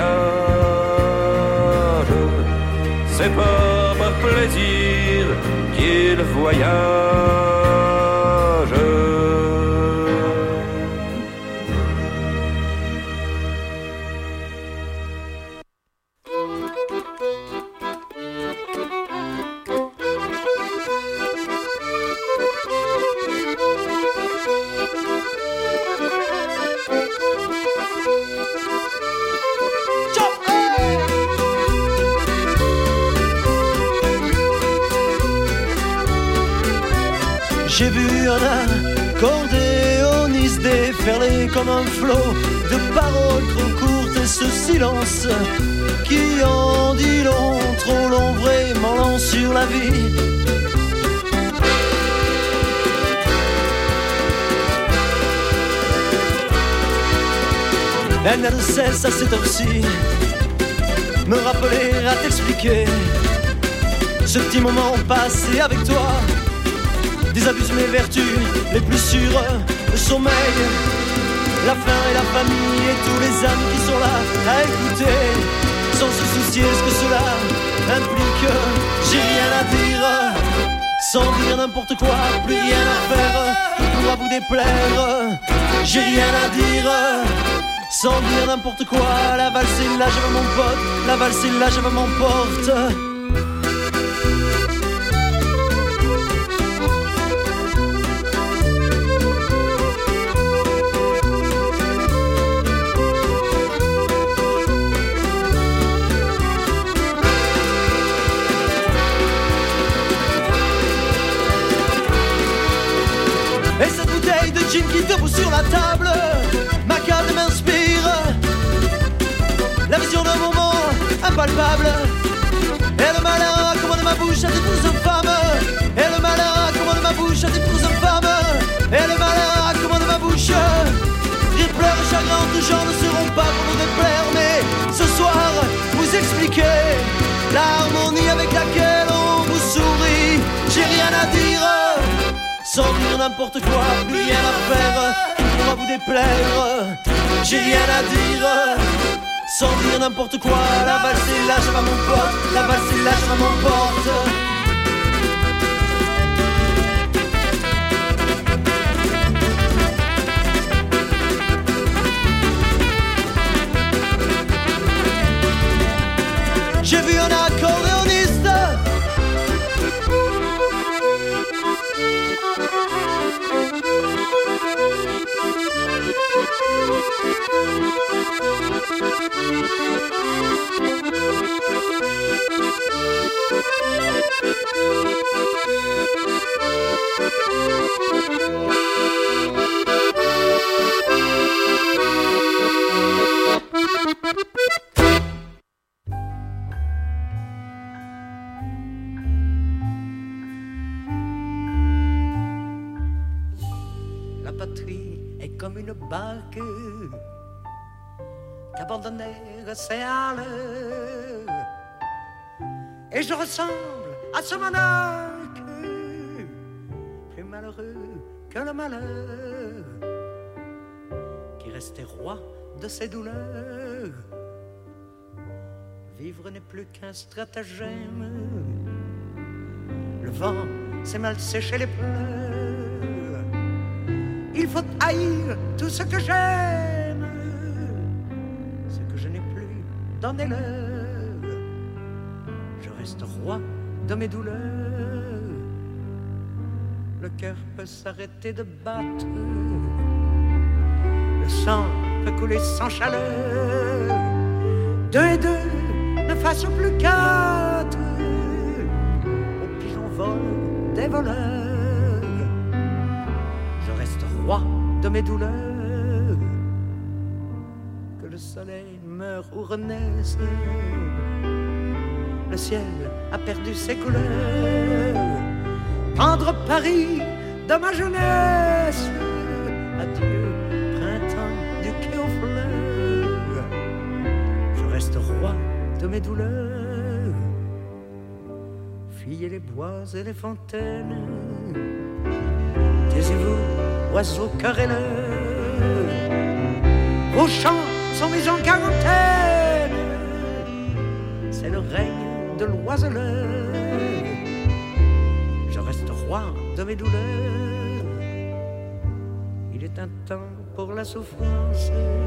voyagent. C'est pas par plaisir qu'ils voyagent. J'ai vu un accordéoniste déferler comme un flot de paroles trop courtes et ce silence qui en dit long, trop long, vraiment long sur la vie. Elle n'a de cesse à cette heure-ci me rappeler, à t'expliquer ce petit moment passé avec toi. Désabuse mes vertus les plus sûres, le sommeil, la faim et la famille et tous les amis qui sont là à écouter sans se soucier ce que cela implique. J'ai rien à dire, sans dire n'importe quoi, plus rien à faire qui pourra vous déplaire. J'ai rien à dire, sans dire n'importe quoi. La valse est là, je veux mon pote, la valse est là, je veux m'emporte. Et cette bouteille de gin qui debout sur la table, ma carte m'inspire la vision d'un moment impalpable. Et le malheur accommode ma bouche à des tours infâmes. Et le malheur accommode ma bouche à des tours infâmes. Et le malheur accommode ma bouche. Les pleurs et chagrins de gens ne seront pas pour nous déplaire. Mais ce soir, vous expliquez l'harmonie avec laquelle on vous sourit. J'ai rien à dire, sans dire n'importe quoi, plus rien à faire qui pourra vous déplaire. J'ai rien à dire, sans dire n'importe quoi. La valse est là, je vais mon pote, la valse est là, je m'emporte. J'ai vu un accordéoniste La patrie est comme une barque qu'abandonnait l'océan. Et je ressemble à ce monarque, plus malheureux que le malheur, qui restait roi de ses douleurs. Vivre n'est plus qu'un stratagème. Le vent s'est mal séché les pleurs. Il faut haïr tout ce que j'aime. Ce que je n'ai plus, donnez-le. Je reste roi de mes douleurs. Le cœur peut s'arrêter de battre. Le sang peut couler sans chaleur. Deux et deux ne fassent plus quatre. Aux pigeons volent des voleurs. Je reste roi de mes douleurs. Que le soleil meure ou renaisse, le ciel a perdu ses couleurs. Tendre Paris de ma jeunesse, adieu printemps du quai aux fleurs. Je reste roi de mes douleurs. Fuyez les bois et les fontaines, taisez-vous, oiseaux querelleurs. Vos chants sont mes en quarantaine, c'est le règne de l'oiseleur. Je reste roi de mes douleurs. Il est un temps pour la souffrance,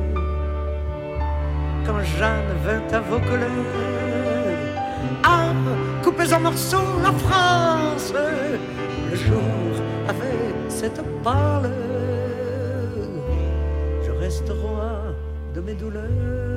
quand Jeanne vint à vos couleurs. Ah, coupez en morceaux la France. Le jour avait cette pâleur. Je reste roi de mes douleurs.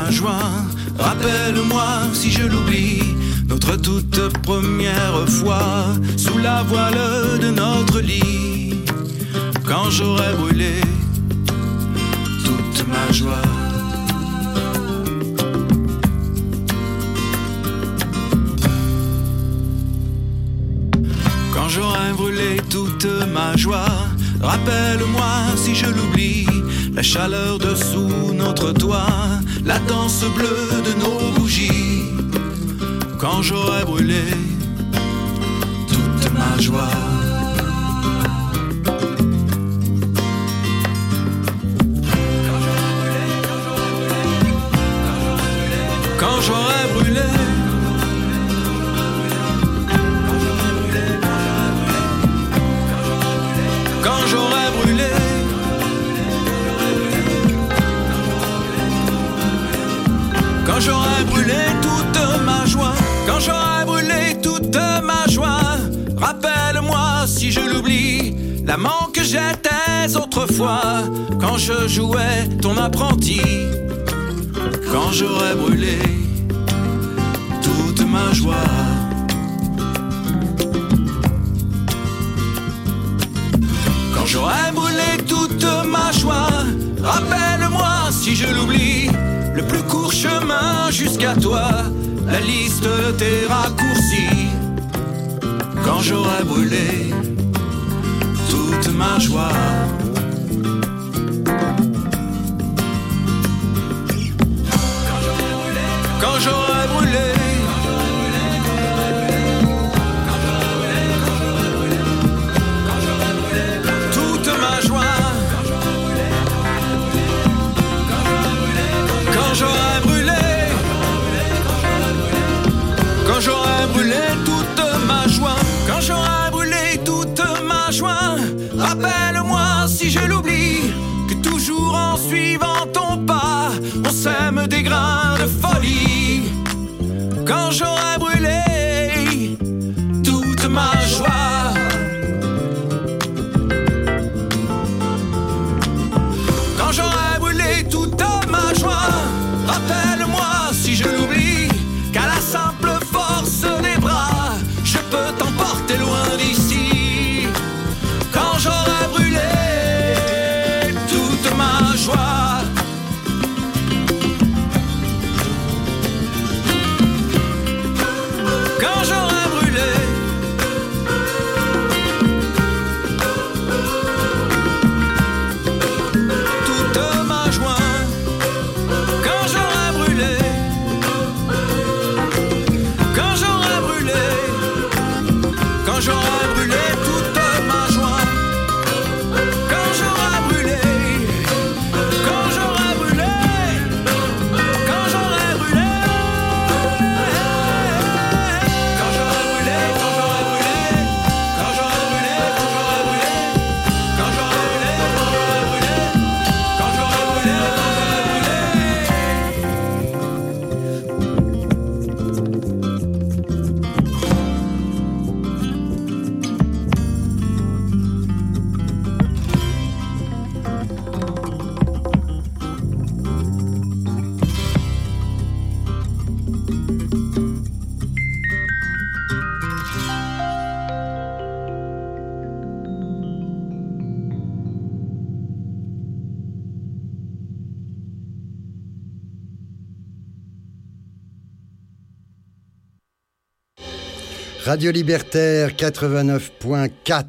ma joie. Rappelle-moi si je l'oublie, notre toute première fois, sous la voile de notre lit, quand j'aurais brûlé toute ma joie. Quand j'aurais brûlé toute ma joie, rappelle-moi si je l'oublie, la chaleur dessous notre toit, la danse bleue de nos bougies, quand j'aurais brûlé toute ma joie. Quand j'aurais brûlé, quand j'aurais brûlé, quand j'aurais brûlé toute ma joie, quand j'aurais brûlé toute ma joie, rappelle-moi si je l'oublie, l'amant que j'étais autrefois, quand je jouais ton apprenti, quand j'aurais brûlé toute ma joie. Quand j'aurais brûlé toute ma joie, rappelle-moi si je l'oublie, le plus court chemin jusqu'à toi, la liste de tes raccourcis, quand j'aurais brûlé toute ma joie. Quand j'aurais brûlé, toute ma joie, quand j'aurais brûlé, quand j'aurais brûlé toute ma joie, quand j'aurais brûlé toute ma joie, rappelle-moi si je l'oublie, que toujours en suivant ton pas, on sème des grains de folie, quand j'aurais brûlé toute ma joie. Quand j'aurais brûlé toute ma joie, rappelle-moi si je l'oublie, qu'à la simple force des bras, je peux t'emporter loin d'ici. Quand j'aurais brûlé toute ma joie, quand j'aurais brûlé, toute ma joie, quand j'aurais brûlé, quand j'aurais brûlé, quand j'aurais brûlé toute ma joie, quand j'aurais brûlé, quand j'aurais brûlé, quand j'aurais brûlé, quand j'aurais brûlé, quand j'aurais brûlé, quand j'aurais brûlé, quand j'aurais brûlé, quand j'aurais brûlé, Radio Libertaire 89.4.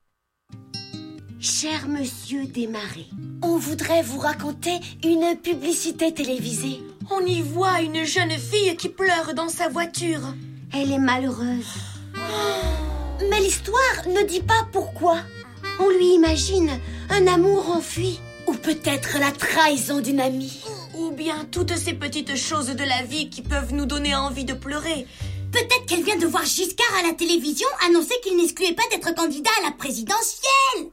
Cher monsieur Desmarais, on voudrait vous raconter une publicité télévisée. On y voit une jeune fille qui pleure dans sa voiture. Elle est malheureuse. Mais l'histoire ne dit pas pourquoi. On lui imagine un amour enfui. Ou peut-être la trahison d'une amie. Ou bien toutes ces petites choses de la vie qui peuvent nous donner envie de pleurer. Peut-être qu'elle vient de voir Giscard à la télévision annoncer qu'il n'excluait pas d'être candidat à la présidentielle.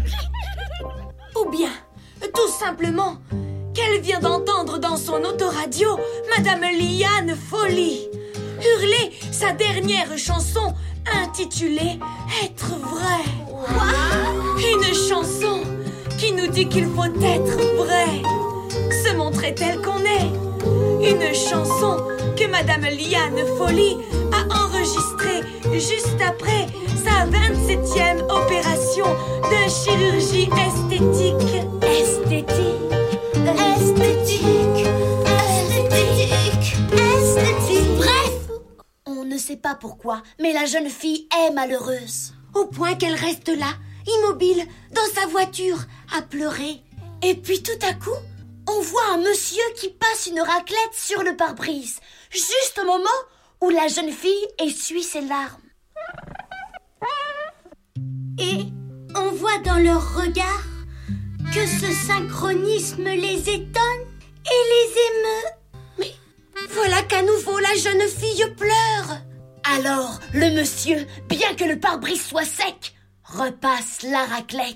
Ou bien, tout simplement, qu'elle vient d'entendre dans son autoradio Madame Liane Folly hurler sa dernière chanson intitulée « Être vrai ». Une chanson qui nous dit qu'il faut être vrai, se montrer tel qu'on est, Une chanson que Madame Liane Folly a enregistrée juste après sa 27e opération de chirurgie esthétique. Esthétique, esthétique, esthétique, esthétique. Bref, on ne sait pas pourquoi, mais la jeune fille est malheureuse. Au point qu'elle reste là, immobile, dans sa voiture, à pleurer. Et puis tout à coup, on voit un monsieur qui passe une raclette sur le pare-brise, juste au moment où la jeune fille essuie ses larmes. Et on voit dans leur regard que ce synchronisme les étonne et les émeut. Mais voilà qu'à nouveau la jeune fille pleure. Alors le monsieur, bien que le pare-brise soit sec, repasse la raclette.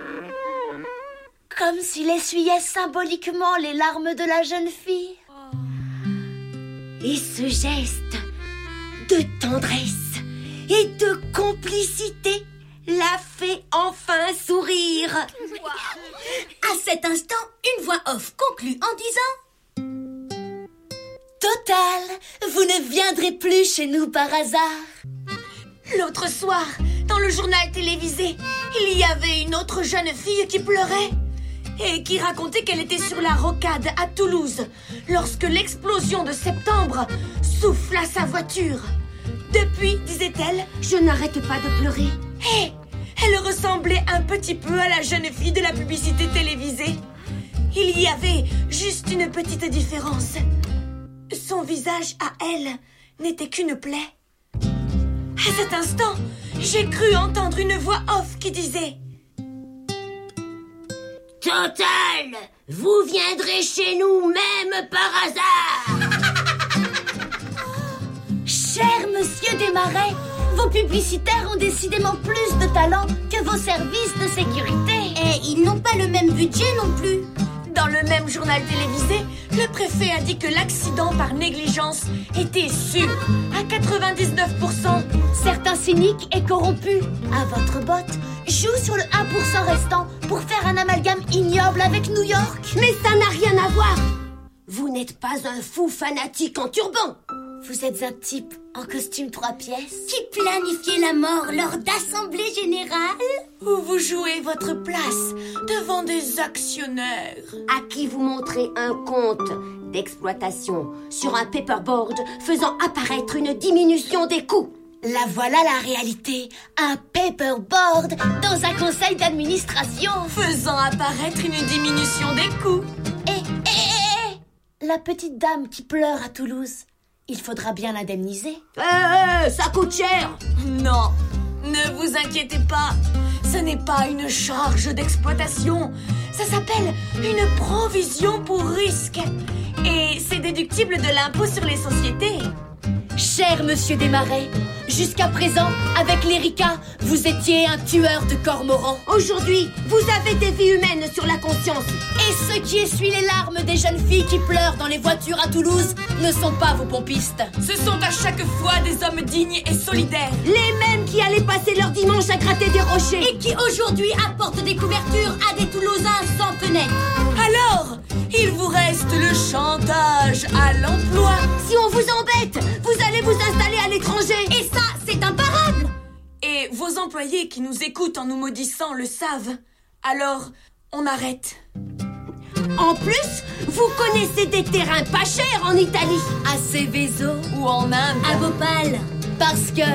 Comme s'il essuyait symboliquement les larmes de la jeune fille. Et ce geste de tendresse et de complicité la fait enfin sourire. À cet instant, une voix off conclut en disant: Total, vous ne viendrez plus chez nous par hasard. L'autre soir, dans le journal télévisé, il y avait une autre jeune fille qui pleurait et qui racontait qu'elle était sur la rocade à Toulouse lorsque l'explosion de septembre souffla sa voiture. Depuis, disait-elle, je n'arrête pas de pleurer. Et elle ressemblait un petit peu à la jeune fille de la publicité télévisée. Il y avait juste une petite différence. Son visage à elle n'était qu'une plaie. À cet instant, j'ai cru entendre une voix off qui disait: Total, vous viendrez chez nous même par hasard. Cher monsieur Desmarais, vos publicitaires ont décidément plus de talent que vos services de sécurité. Et ils n'ont pas le même budget non plus. Dans le même journal télévisé, le préfet a dit que l'accident par négligence était sûr à 99%. Certains cyniques et corrompus, à votre botte, jouent sur le 1% restant pour faire un amalgame ignoble avec New York. Mais ça n'a rien à voir. Vous n'êtes pas un fou fanatique en turban. Vous êtes un type en costume 3 pièces qui planifiait la mort lors d'assemblées générales. Où vous jouez votre place devant des actionnaires à qui vous montrez un compte d'exploitation sur un paperboard faisant apparaître une diminution des coûts. La voilà la réalité, un paperboard dans un conseil d'administration faisant apparaître une diminution des coûts. La petite dame qui pleure à Toulouse, il faudra bien l'indemniser. Ça coûte cher. Non, ne vous inquiétez pas. Ce n'est pas une charge d'exploitation. Ça s'appelle une provision pour risque. Et c'est déductible de l'impôt sur les sociétés. Cher monsieur Desmarais, jusqu'à présent, avec l'Erika, vous étiez un tueur de cormorans. Aujourd'hui, vous avez des vies humaines sur la conscience. Et ceux qui essuient les larmes des jeunes filles qui pleurent dans les voitures à Toulouse ne sont pas vos pompistes. Ce sont à chaque fois des hommes dignes et solidaires. Les mêmes qui allaient passer leur dimanche à gratter des rochers. Et qui aujourd'hui apportent des couvertures à des Toulousains sans fenêtre. Alors, il vous reste le chantage à l'emploi. Si on vous embête, vous allez vous installer à l'étranger. Et ça, c'est imparable. Et vos employés qui nous écoutent en nous maudissant le savent. Alors, on arrête. En plus, vous connaissez des terrains pas chers en Italie. À Seveso ou en Inde. À Bhopal. Parce que...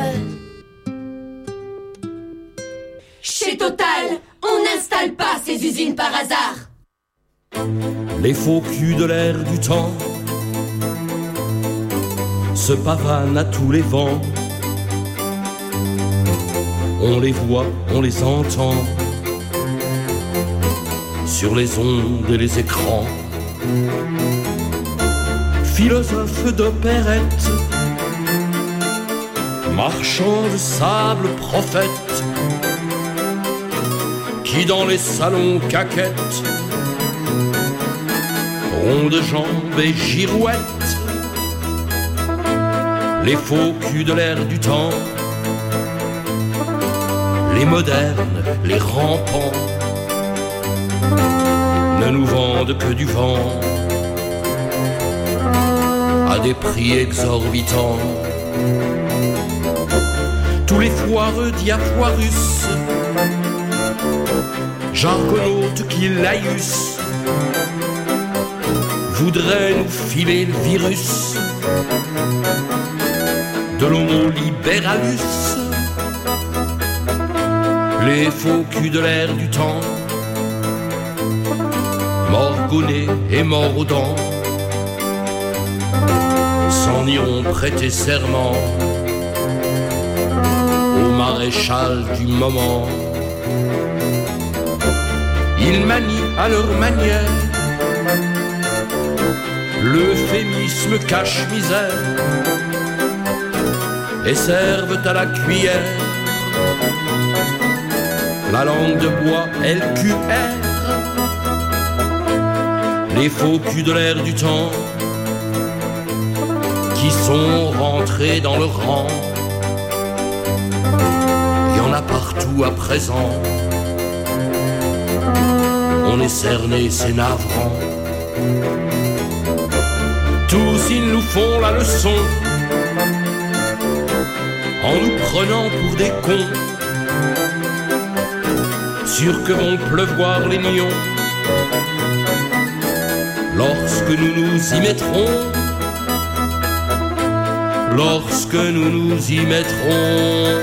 Chez Total, on n'installe pas ces usines par hasard. Les faux culs de l'air du temps se pavanent à tous les vents. On les voit, on les entend sur les ondes et les écrans. Philosophes d'opérette, marchands de sable, prophètes, qui dans les salons caquettent, ronds de jambes et girouettes. Les faux culs de l'air du temps, les modernes, les rampants, ne nous vendent que du vent. des prix exorbitants. Tous les foireux diafoirus, jargonautes qui laïus, voudraient nous filer le virus de l'homo libéralus. Les faux culs de l'air du temps, morgonnés et mordants, s'en iront prêter serment au maréchal du moment. Ils manient à leur manière l'euphémisme cache-misère et servent à la cuillère la langue de bois LQR. Les faux culs de l'air du temps qui sont rentrés dans le rang. Il y en a partout à présent. On est cerné, c'est navrant. Tous ils nous font la leçon en nous prenant pour des cons. Sûr que vont pleuvoir les nions lorsque nous nous y mettrons. Lorsque nous nous y mettrons.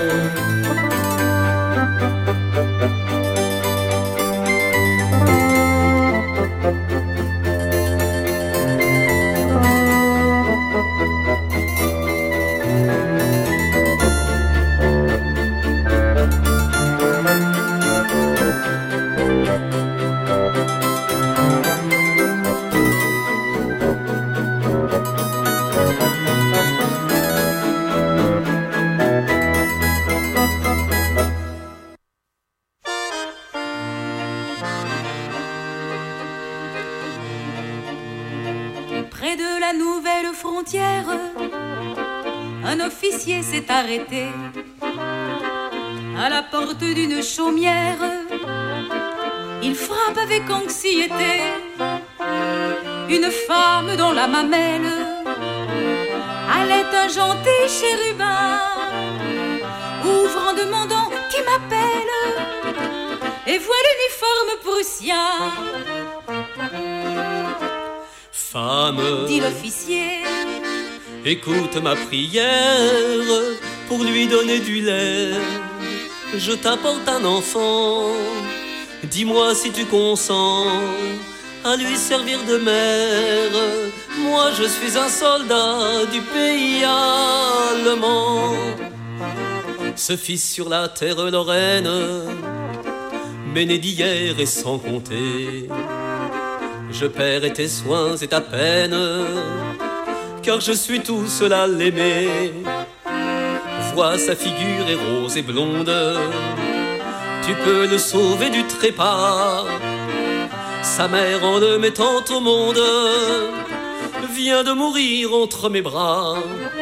Près de la nouvelle frontière, un officier s'est arrêté à la porte d'une chaumière. Il frappe avec anxiété une femme dont la mamelle allait un gentil chérubin. Ouvre en demandant qui m'appelle et voit l'uniforme prussien. Femme, dit l'officier, écoute ma prière pour lui donner du lait. Je t'apporte un enfant, dis-moi si tu consens à lui servir de mère. Moi je suis un soldat du pays allemand. Ce fils sur la terre lorraine m'est né d'hier et sans compter. Je paierai tes soins et ta peine, car je suis tout seul à l'aimer. Vois sa figure est rose et blonde, tu peux le sauver du trépas. Sa mère, en le mettant au monde, vient de mourir entre mes bras.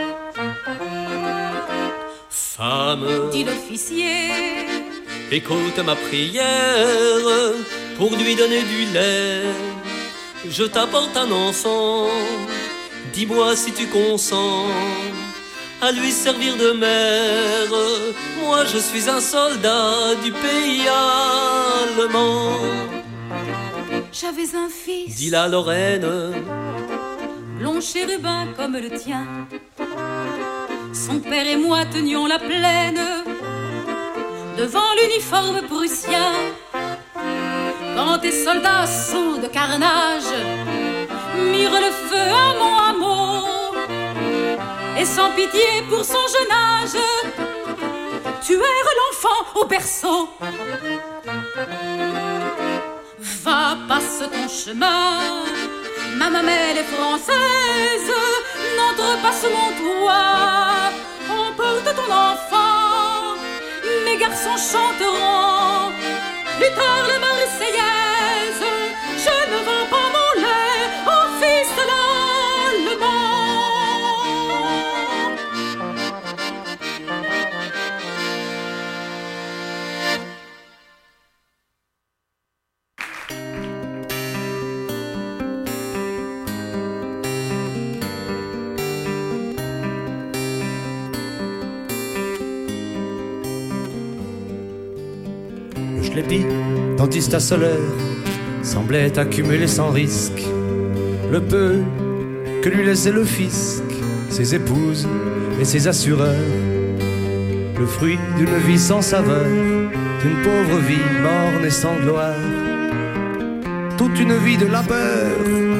Femme, dit l'officier, écoute ma prière pour lui donner du lait. Je t'apporte un enfant, dis-moi si tu consens à lui servir de mère. Moi je suis un soldat du pays allemand. J'avais un fils, dit la Lorraine, blond chérubin comme le tien. Son père et moi tenions la plaine devant l'uniforme prussien. Quand tes soldats sous de carnage mirent le feu à mon hameau, et sans pitié pour son jeune âge tuèrent l'enfant au berceau. Va, passe ton chemin, ma mamelle est française, n'entre pas sous mon toit. Emporte ton enfant, mes garçons chanteront plus tard la Marseillaise. Je ne vends pas mon lait au fils de l'Allemand. Clépi, dentiste à Soleure, semblait accumuler sans risque le peu que lui laissait le fisc, ses épouses et ses assureurs. Le fruit d'une vie sans saveur, d'une pauvre vie morne et sans gloire. Toute une vie de labeur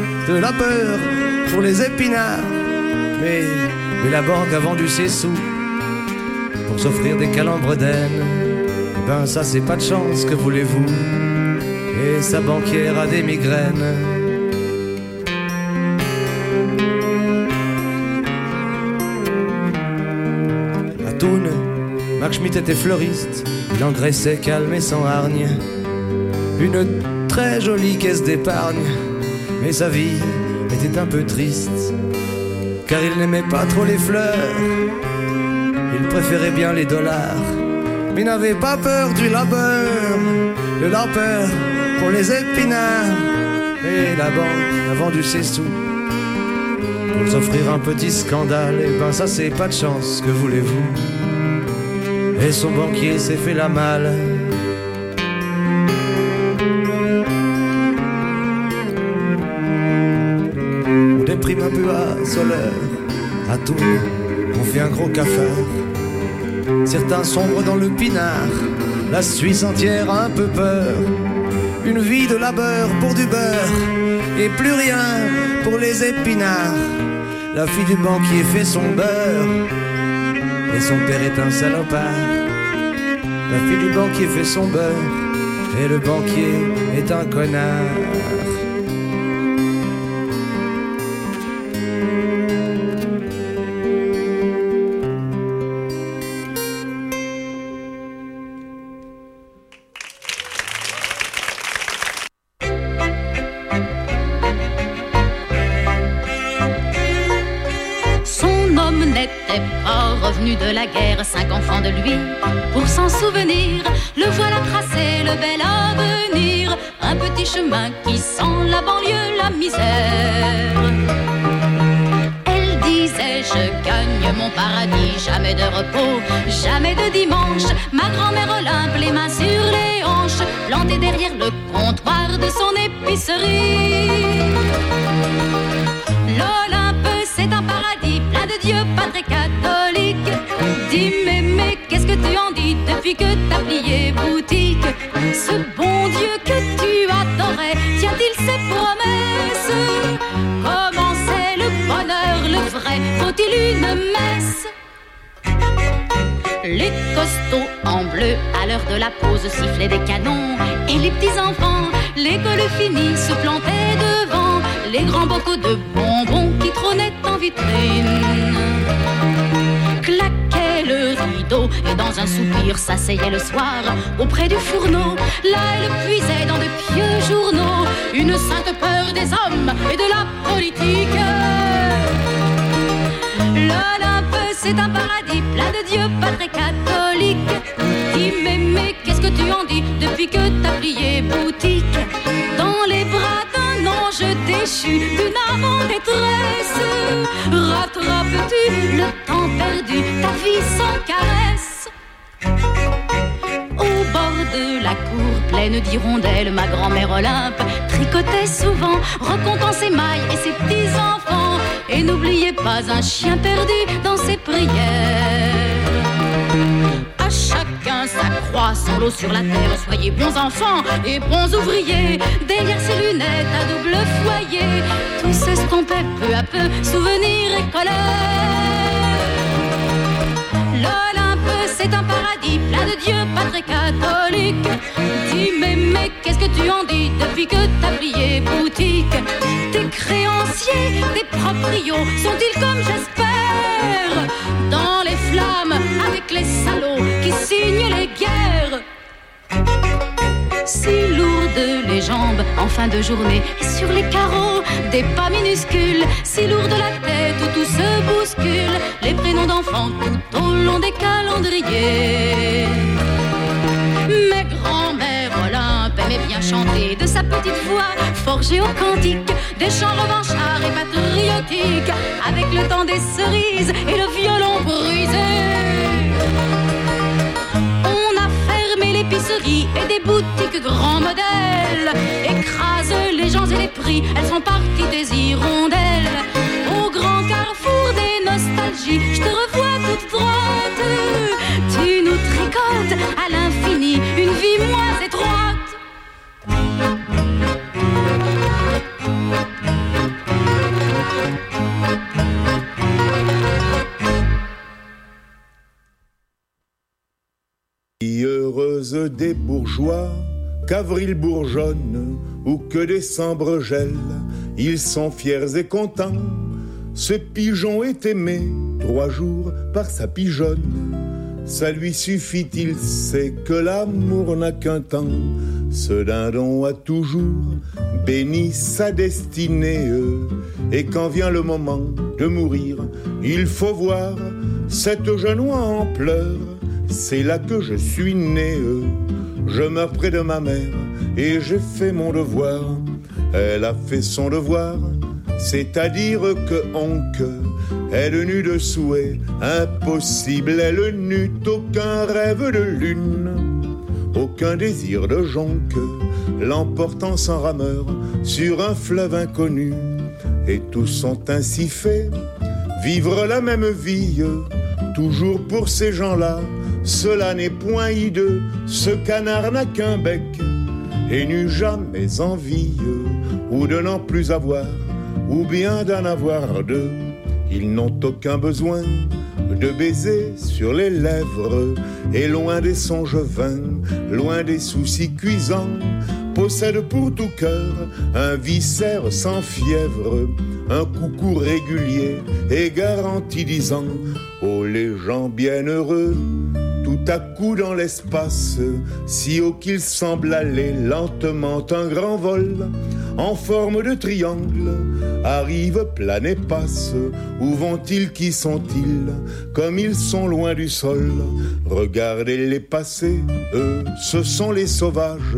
pour les épinards. Mais la banque a vendu ses sous pour s'offrir des calembres d'aine. Ben ça c'est pas de chance, que voulez-vous? Et sa banquière a des migraines. À Thun, Max Schmitt était fleuriste. Il engraissait calme et sans hargne une très jolie caisse d'épargne. Mais sa vie était un peu triste, car il n'aimait pas trop les fleurs. Il préférait bien les dollars, mais n'avait pas peur du labeur. Le labeur pour les épinards. Et la banque a vendu ses sous pour s'offrir un petit scandale. Et ben ça c'est pas de chance, que voulez-vous? Et son banquier s'est fait la malle. On déprime un peu à Soleure, à Thun, on fait un gros cafard. Certains sombrent dans le pinard, la Suisse entière a un peu peur. Une vie de labeur pour du beurre, et plus rien pour les épinards. La fille du banquier fait son beurre, et son père est un salopard. La fille du banquier fait son beurre, et le banquier est un connard. De la guerre, 5 enfants de lui, pour s'en souvenir, le voilà tracé, le bel avenir, un petit chemin qui sent la banlieue, la misère. Elle disait, je gagne mon paradis, jamais de repos, jamais de dimanche, ma grand-mère Olympe, les mains sur les hanches, plantée derrière le comptoir de son épicerie. L'Olympe, c'est un paradis plein de dieux, pas très catholique. Dis mais qu'est-ce que tu en dis depuis que t'as plié boutique? Ce bon Dieu que tu adorais, tient-il ses promesses? Comment c'est le bonheur, le vrai? Faut-il une messe? Les costauds en bleu, à l'heure de la pause, sifflaient des canons. Et les petits enfants, l'école finie, se plantaient devant les grands bocaux de bonbons qui trônaient en vitrine. Claquait le rideau et dans un soupir s'asseyait le soir auprès du fourneau. Là elle puisait dans de pieux journaux une sainte peur des hommes et de la politique. L'Olympe, c'est un paradis plein de dieux, pas très catholique. Dis mais qu'est-ce que tu en dis depuis que t'as plié boutique? Dans les bras d'un ange déchu, d'une âme en détresse, rattrapes-tu le temps perdu, ta vie sans caresse? Au bord de la cour pleine d'hirondelles, ma grand-mère Olympe tricotait souvent, recomptant ses mailles et ses petits-enfants. Et n'oubliez pas un chien perdu dans ses prières. À chacun sa croix, son lot sur la terre. Soyez bons enfants et bons ouvriers. Derrière ses lunettes à double foyer, tout s'estompait peu à peu, souvenirs et colère. L'Olympe, c'est un paradis plein de dieux, pas très catholique. Dis mais qu'est-ce que tu en dis depuis que t'as plié boutique? Tes créanciers, tes proprios, sont-ils comme j'espère dans les flammes avec les salauds qui signent les guerres? Si lourdes les jambes en fin de journée, et sur les carreaux des pas minuscules, si lourde la tête où tout se bouscule, les prénoms d'enfants tout au long des calendriers. Mes grand-mères Olympe aimait bien chanter de sa petite voix forgée au cantique, des chants revanchards et patriotiques, avec le temps des cerises et le violon brisé. On a fermé les épiceries et des boutiques grands modèles écrasent les gens et les prix, elles sont parties des hirondelles. Au grand carrefour des nostalgies, je te revois toute droite. Tu nous tricotes à l'infini une vie moins étroite. Heureuse des bourgeois qu'avril bourgeonne ou que décembre gèle, ils sont fiers et contents. Ce pigeon est aimé 3 jours par sa pigeonne. Ça lui suffit, il sait que l'amour n'a qu'un temps. Ce dindon a toujours béni sa destinée. Et quand vient le moment de mourir, il faut voir cette jeune oie en pleurs. C'est là que je suis né. Je meurs près de ma mère et j'ai fait mon devoir. Elle a fait son devoir, c'est-à-dire que elle n'eut de souhait impossible. Elle n'eut aucun rêve de lune, aucun désir de jonque, l'emportant sans rameur sur un fleuve inconnu. Et tous ont ainsi fait vivre la même vie, toujours pour ces gens-là. Cela n'est point hideux, ce canard n'a qu'un bec et n'eut jamais envie ou de n'en plus avoir, ou bien d'en avoir deux. Ils n'ont aucun besoin de baiser sur les lèvres, et loin des songes vains, loin des soucis cuisants, possèdent pour tout cœur un viscère sans fièvre, un coucou régulier et garanti disant: oh les gens bienheureux, tout à coup dans l'espace, si haut qu'il semble aller lentement, un grand vol en forme de triangle arrive, plane et passe. Où vont-ils, qui sont-ils, comme ils sont loin du sol? Regardez-les passer, eux, ce sont les sauvages.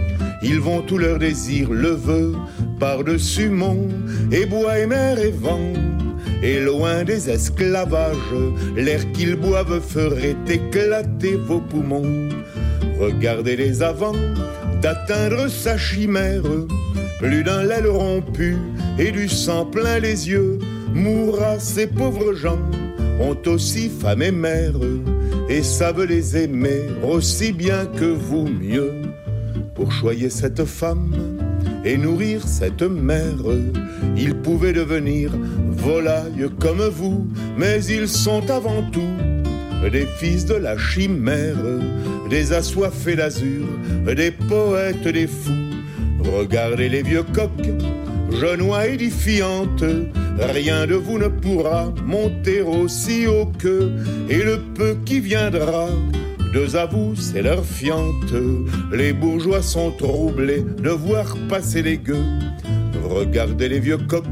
Ils vont tout leur désir le veut par-dessus monts et bois et mer et vent. Et loin des esclavages, l'air qu'ils boivent ferait éclater vos poumons. Regardez-les avant d'atteindre sa chimère. Plus d'un l'aile rompu et du sang plein les yeux. Mourra, ces pauvres gens ont aussi femme et mère, et savent les aimer aussi bien que vous, mieux. Pour choyer cette femme et nourrir cette mère, ils pouvaient devenir volailles comme vous, mais ils sont avant tout des fils de la chimère, des assoiffés d'azur, des poètes, des fous. Regardez les vieux coqs, genois édifiantes, rien de vous ne pourra monter aussi haut qu'eux, et le peu qui viendra, deux à vous, c'est leur fiente. Les bourgeois sont troublés de voir passer les gueux. Regardez les vieux coqs,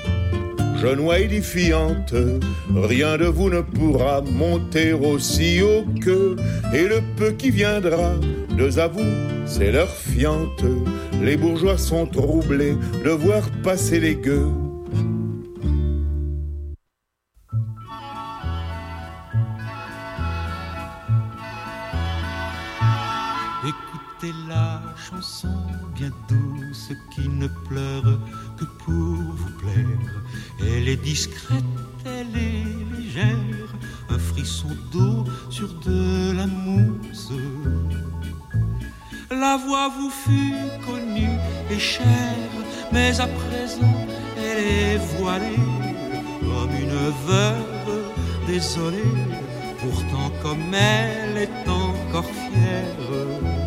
genois édifiantes, rien de vous ne pourra monter aussi haut qu'eux, et le peu qui viendra, deux à vous, c'est leur fiente. Les bourgeois sont troublés de voir passer les gueux. Écoutez la chanson bien douce qui ne pleure que pour vous plaire. Elle est discrète, elle est légère, un frisson d'eau sur de la mousse. La voix vous fut connue et chère, mais à présent elle est voilée comme une veuve désolée. Pourtant comme elle est encore fière,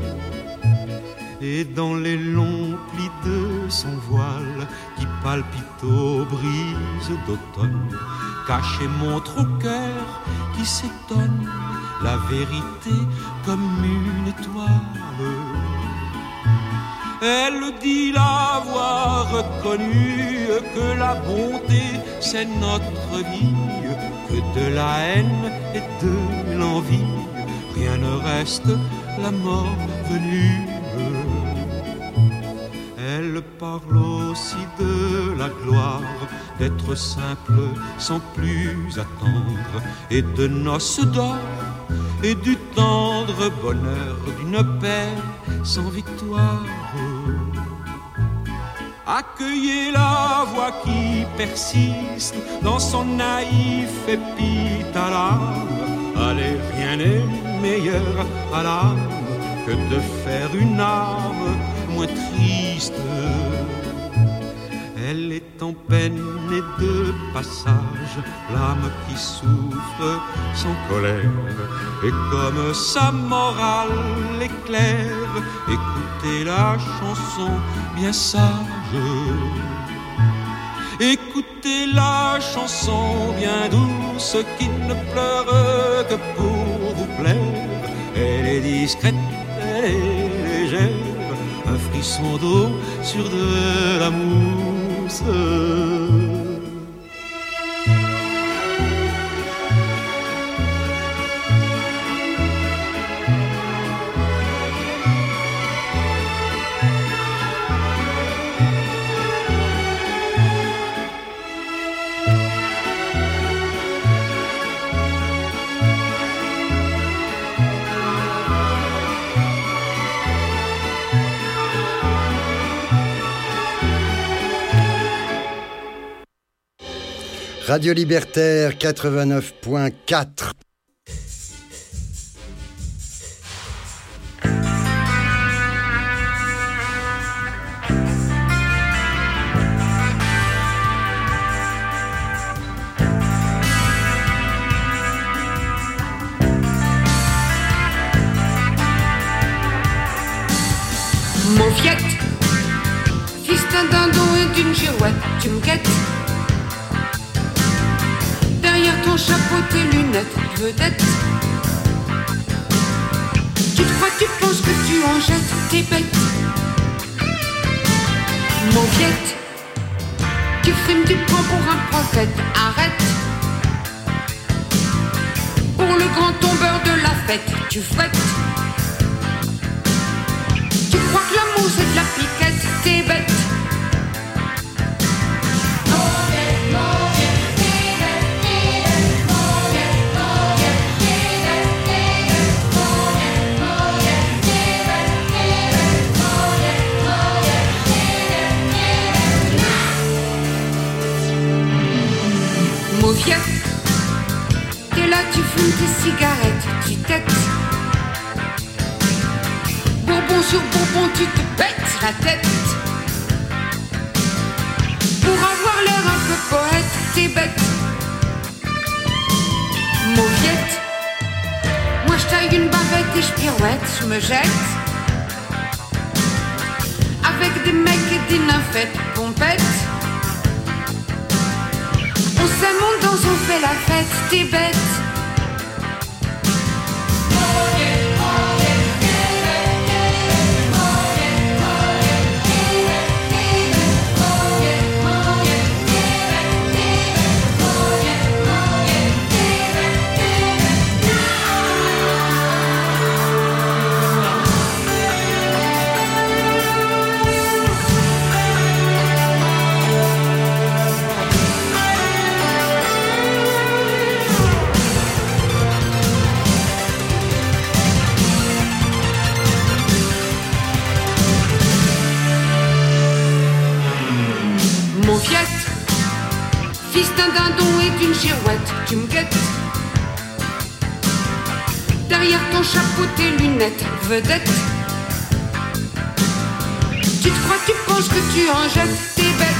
et dans les longs plis de son voile qui palpite aux brises d'automne, cache et montre au cœur qui s'étonne la vérité comme une étoile. Elle dit l'avoir reconnu, que la bonté c'est notre vie, que de la haine et de l'envie rien ne reste, la mort venue. Elle parle aussi de la gloire d'être simple sans plus attendre, et de noces d'or et du tendre bonheur d'une paix sans victoire. Accueillez la voix qui persiste dans son naïf épithalame. Allez, rien n'est meilleur à l'âme que de faire une âme moins triste. Elle est en peine et de passage, l'âme qui souffre sans colère. Et comme sa morale est claire, écoutez la chanson bien sage. Écoutez la chanson bien douce qui ne pleure que pour vous plaire. Elle est discrète, elle est légère, un frisson d'eau sur de la mousse. Radio Libertaire 89.4. Mauviette, fils d'un dindon et d'une girouette, tu me guettes. Derrière ton chapeau, tes lunettes, vedette. Tu te crois, tu penses que tu en jettes, t'es bête. Mauviette, tu frimes, tu prends pour un prophète, arrête. Pour le grand tombeur de la fête, tu fouettes. Tu crois que l'amour c'est de la piquette, t'es bête. Mauviette, t'es là, tu fumes tes cigarettes, tu têtes. Bourbon sur bourbon, tu te pètes la tête. Pour avoir l'air un peu poète, t'es bête. Mauviette, moi je taille une bavette et je pirouette, je me jette. Avec des mecs et des nymphettes, pompettes. On s'aime, on danse, on fait la fête, t'es bête. Mauviette, fils d'un dindon et d'une girouette, tu me guettes. Derrière ton chapeau, tes lunettes, vedette. Tu te crois, tu penses que tu en jettes, t'es bête.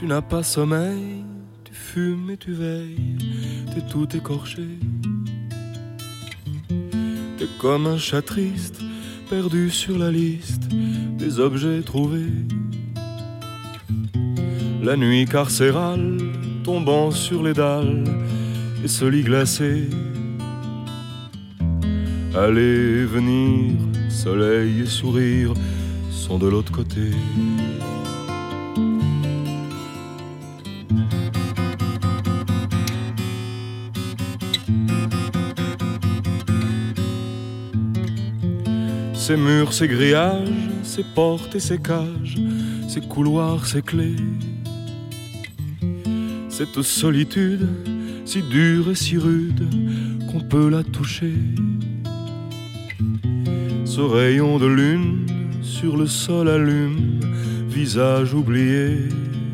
n'as pas sommeil, tu fumes et tu veilles, t'es tout écorché. T'es comme un chat triste, perdu sur la liste des objets trouvés. La nuit carcérale, tombant sur les dalles et ce lit glacé. Aller et venir, soleil et sourire sont de l'autre côté. Ces murs, ces grillages, ces portes et ces cages, ces couloirs, ces clés. Cette solitude, si dure et si rude, qu'on peut la toucher. Ce rayon de lune, sur le sol allume, visage oublié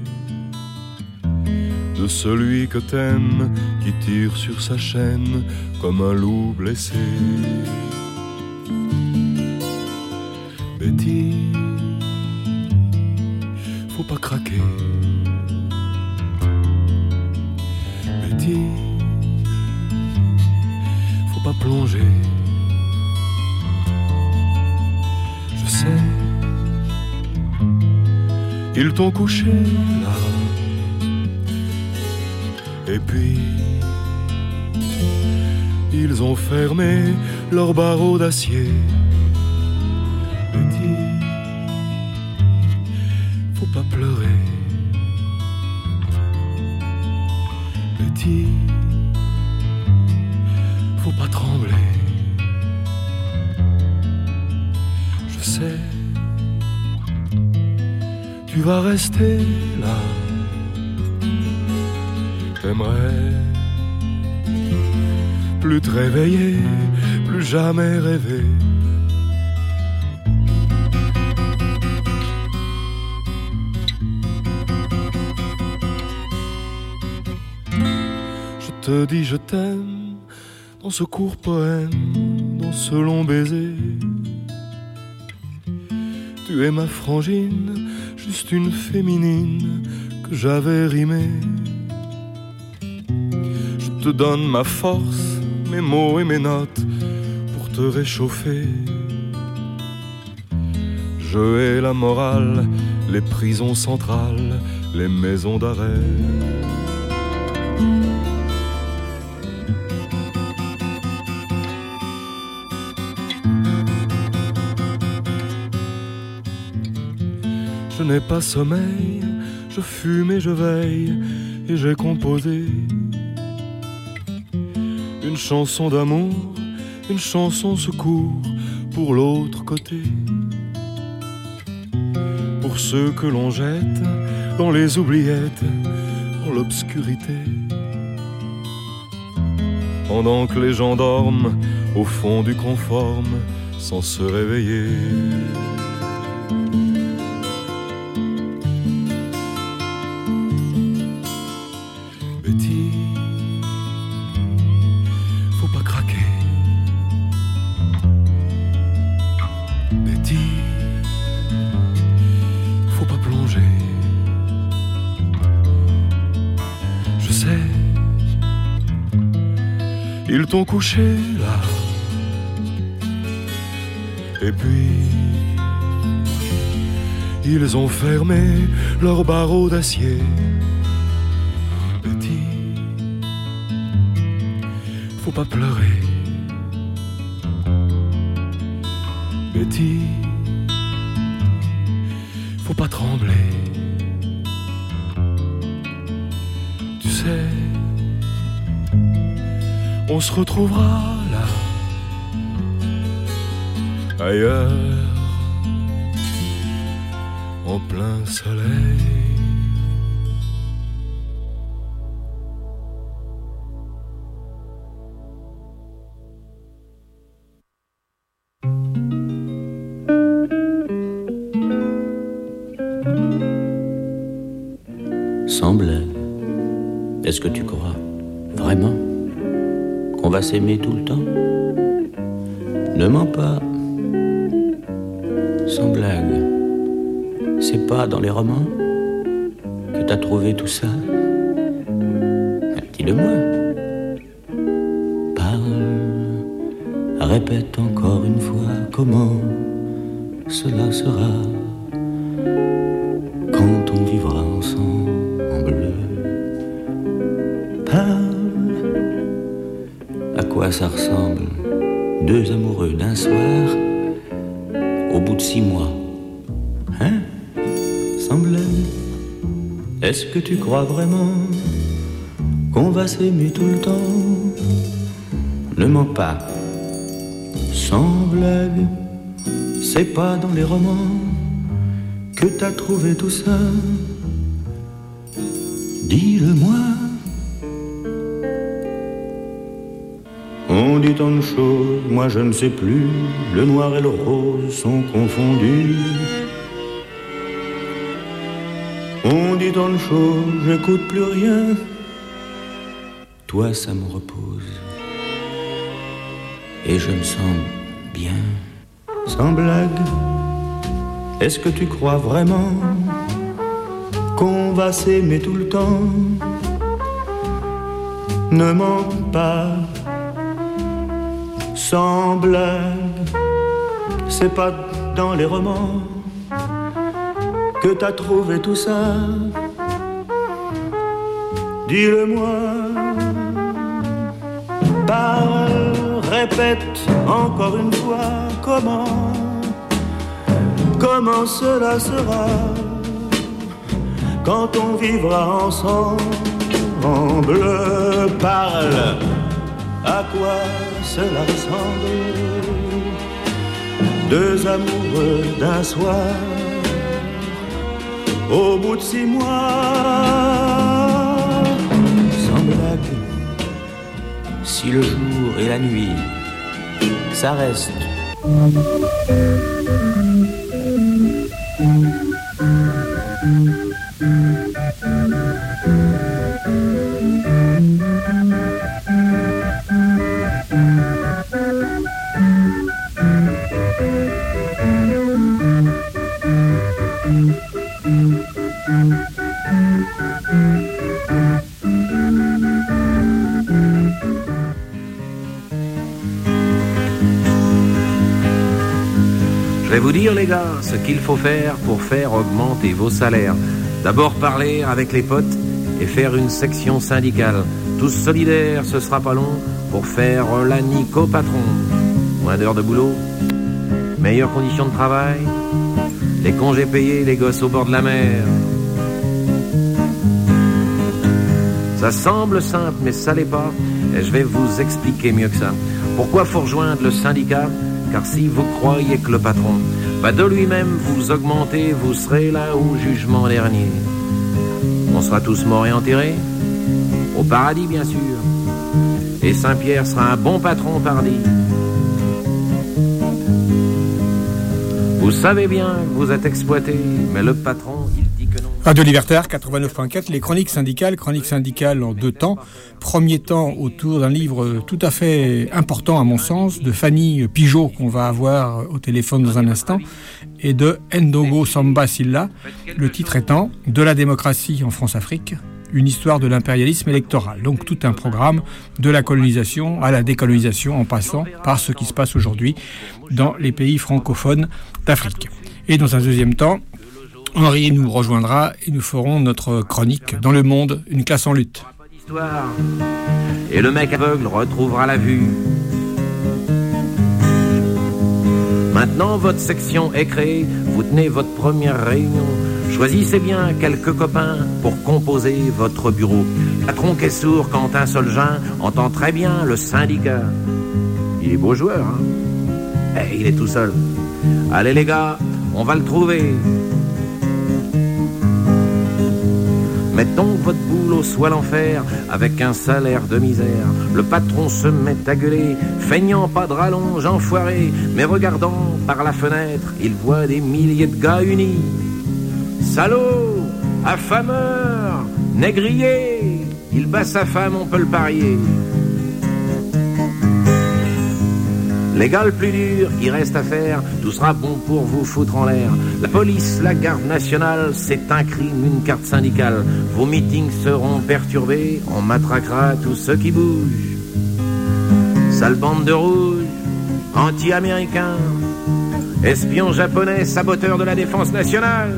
de celui que t'aimes, qui tire sur sa chaîne comme un loup blessé. Betty, faut pas craquer. Betty, faut pas plonger. Je sais, ils t'ont couché là. Et puis, ils ont fermé leurs barreaux d'acier. Betty, faut pas pleurer. Betty, faut pas trembler. Je sais, tu vas rester là. T'aimerais plus te réveiller, plus jamais rêver. Je te dis je t'aime dans ce court poème, dans ce long baiser. Tu es ma frangine, juste une féminine que j'avais rimée. Je te donne ma force, mes mots et mes notes pour te réchauffer. Je hais la morale, les prisons centrales, les maisons d'arrêt. Je n'ai pas sommeil, je fume et je veille, et j'ai composé une chanson d'amour, une chanson secours pour l'autre côté. Pour ceux que l'on jette dans les oubliettes, dans l'obscurité. Pendant que les gens dorment au fond du conforme sans se réveiller. Ils t'ont couché là. Et puis ils ont fermé leurs barreaux d'acier. Betty, faut pas pleurer. Betty, faut pas trembler. Tu sais, on se retrouvera là, ailleurs, en plein soleil. Semble, est-ce que tu crois vraiment qu'on va s'aimer tout le temps? Ne mens pas, sans blague. C'est pas dans les romans que t'as trouvé tout ça? Dis-le-moi. Parle, répète encore une fois comment cela sera quand on vivra ensemble. Parle, à quoi ça ressemble? Deux amoureux d'un soir au bout de 6 mois. Hein? Semblait. Est-ce que tu crois vraiment qu'on va s'aimer tout le temps? Ne mens pas, sans blague. C'est pas dans les romans que t'as trouvé tout ça. Dis-le-moi. On dit tant de choses, moi je ne sais plus. Le noir et le rose sont confondus. On dit tant de choses, j'écoute plus rien. Toi ça me repose. Et je me sens bien. Sans blague, est-ce que tu crois vraiment qu'on va s'aimer tout le temps? Ne mens pas. Sans blague, c'est pas dans les romans que t'as trouvé tout ça. Dis-le-moi. Parle, répète encore une fois comment cela sera quand on vivra ensemble. Parle, à quoi cela ressemble? Deux amoureux d'un soir au bout de 6 mois. Sans blague, si le jour et la nuit, ça reste. Je vais vous dire les gars, ce qu'il faut faire pour faire augmenter vos salaires. D'abord parler avec les potes et faire une section syndicale. Tous solidaires, ce sera pas long pour faire la nique au patron. Moins d'heures de boulot, meilleures conditions de travail, les congés payés, les gosses au bord de la mer. Ça semble simple, mais ça l'est pas. Et je vais vous expliquer mieux que ça. Pourquoi faut rejoindre le syndicat? Car si vous croyez que le patron va de lui-même vous augmenter, vous serez là au jugement dernier. On sera tous morts et enterrés, au paradis bien sûr. Et Saint-Pierre sera un bon patron pardi. Vous savez bien que vous êtes exploité, mais le patron, il dit que non. Radio Libertaire 89.4, les chroniques syndicales en 2 temps. Premier temps autour d'un livre tout à fait important à mon sens, de Fanny Pigeot qu'on va avoir au téléphone dans un instant, et de Ndogo Samba Sylla, le titre étant « De la démocratie en France-Afrique, une histoire de l'impérialisme électoral ». Donc tout un programme de la colonisation à la décolonisation en passant par ce qui se passe aujourd'hui dans les pays francophones d'Afrique. Et dans un deuxième temps, Henri nous rejoindra et nous ferons notre chronique dans le monde, une classe en lutte. Et le mec aveugle retrouvera la vue. Maintenant votre section est créée, vous tenez votre première réunion. Choisissez bien quelques copains pour composer votre bureau. Le patron qui est sourd quand un seul jeune entend très bien le syndicat. Il est beau joueur, hein? Eh, il est tout seul. Allez les gars, on va le trouver. Mettons votre boulot soit l'enfer, avec un salaire de misère. Le patron se met à gueuler, feignant pas de rallonge, enfoiré. Mais regardant par la fenêtre, il voit des milliers de gars unis. Salaud, affameur, négrier, il bat sa femme, on peut le parier. Légal plus dur, il reste à faire, tout sera bon pour vous foutre en l'air. La police, la garde nationale, c'est un crime, une carte syndicale. Vos meetings seront perturbés, on matraquera tous ceux qui bougent. Sale bande de rouges, anti-américains, espions japonais, saboteurs de la défense nationale.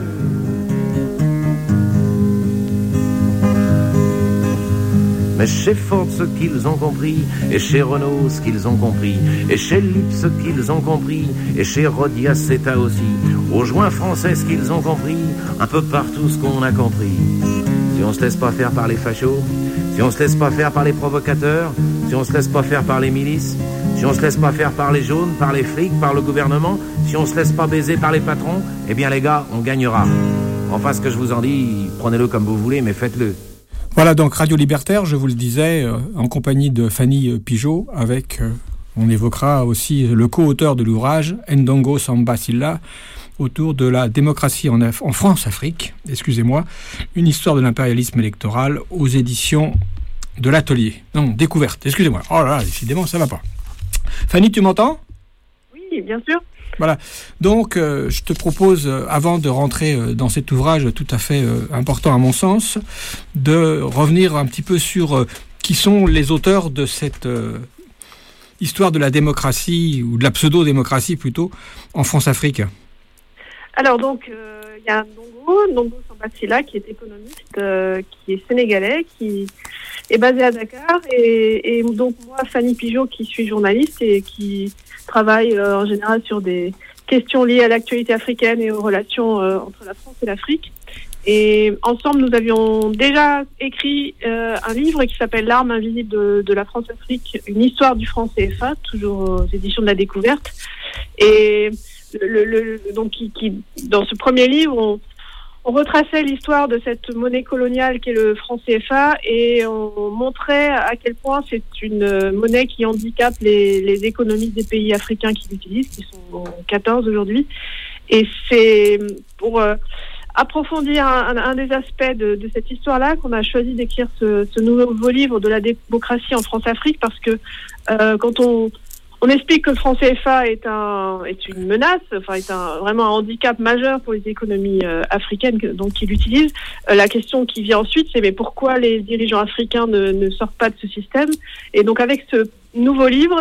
Mais chez Ford, ce qu'ils ont compris, et chez Renault, ce qu'ils ont compris, et chez Lup, ce qu'ils ont compris, et chez Rhodia, Ceta aussi. Aux joints français, ce qu'ils ont compris, un peu partout ce qu'on a compris. Si on se laisse pas faire par les fachos, si on se laisse pas faire par les provocateurs, si on se laisse pas faire par les milices, si on se laisse pas faire par les jaunes, par les flics, par le gouvernement, si on se laisse pas baiser par les patrons, eh bien les gars, on gagnera. Enfin, ce que je vous en dis, prenez-le comme vous voulez, mais faites-le. Voilà donc Radio Libertaire, je vous le disais, en compagnie de Fanny Pigeaud, avec, on évoquera aussi le co-auteur de l'ouvrage, Ndongo Samba Sylla, autour de la démocratie en France-Afrique, une histoire de l'impérialisme électoral aux éditions de l'Atelier. Non, Découverte, excusez-moi. Oh là là, décidément, ça va pas. Fanny, tu m'entends ? Oui, bien sûr. Voilà, donc je te propose, avant de rentrer dans cet ouvrage tout à fait important à mon sens, de revenir un petit peu sur qui sont les auteurs de cette histoire de la démocratie, ou de la pseudo-démocratie plutôt, en France-Afrique. Alors donc, il y a Ndongo Samba Sylla, qui est économiste, qui est sénégalais, qui est basé à Dakar, et donc moi, Fanny Pigeaud, qui suis journaliste et qui travaille en général sur des questions liées à l'actualité africaine et aux relations entre la France et l'Afrique. Et ensemble, nous avions déjà écrit un livre qui s'appelle L'arme invisible de la France-Afrique, une histoire du franc CFA, toujours aux éditions de la Découverte. Et donc, dans ce premier livre, on retraçait l'histoire de cette monnaie coloniale qui est le franc CFA, et on montrait à quel point c'est une monnaie qui handicape les économies des pays africains qui l'utilisent, qui sont 14 aujourd'hui. Et c'est pour approfondir un des aspects de cette histoire-là qu'on a choisi d'écrire ce nouveau livre de la démocratie en France-Afrique, parce que quand on explique que le franc CFA est une menace, enfin vraiment un handicap majeur pour les économies africaines donc qui l'utilisent. La question qui vient ensuite, c'est mais pourquoi les dirigeants africains ne sortent pas de ce système ? Et donc avec ce nouveau livre,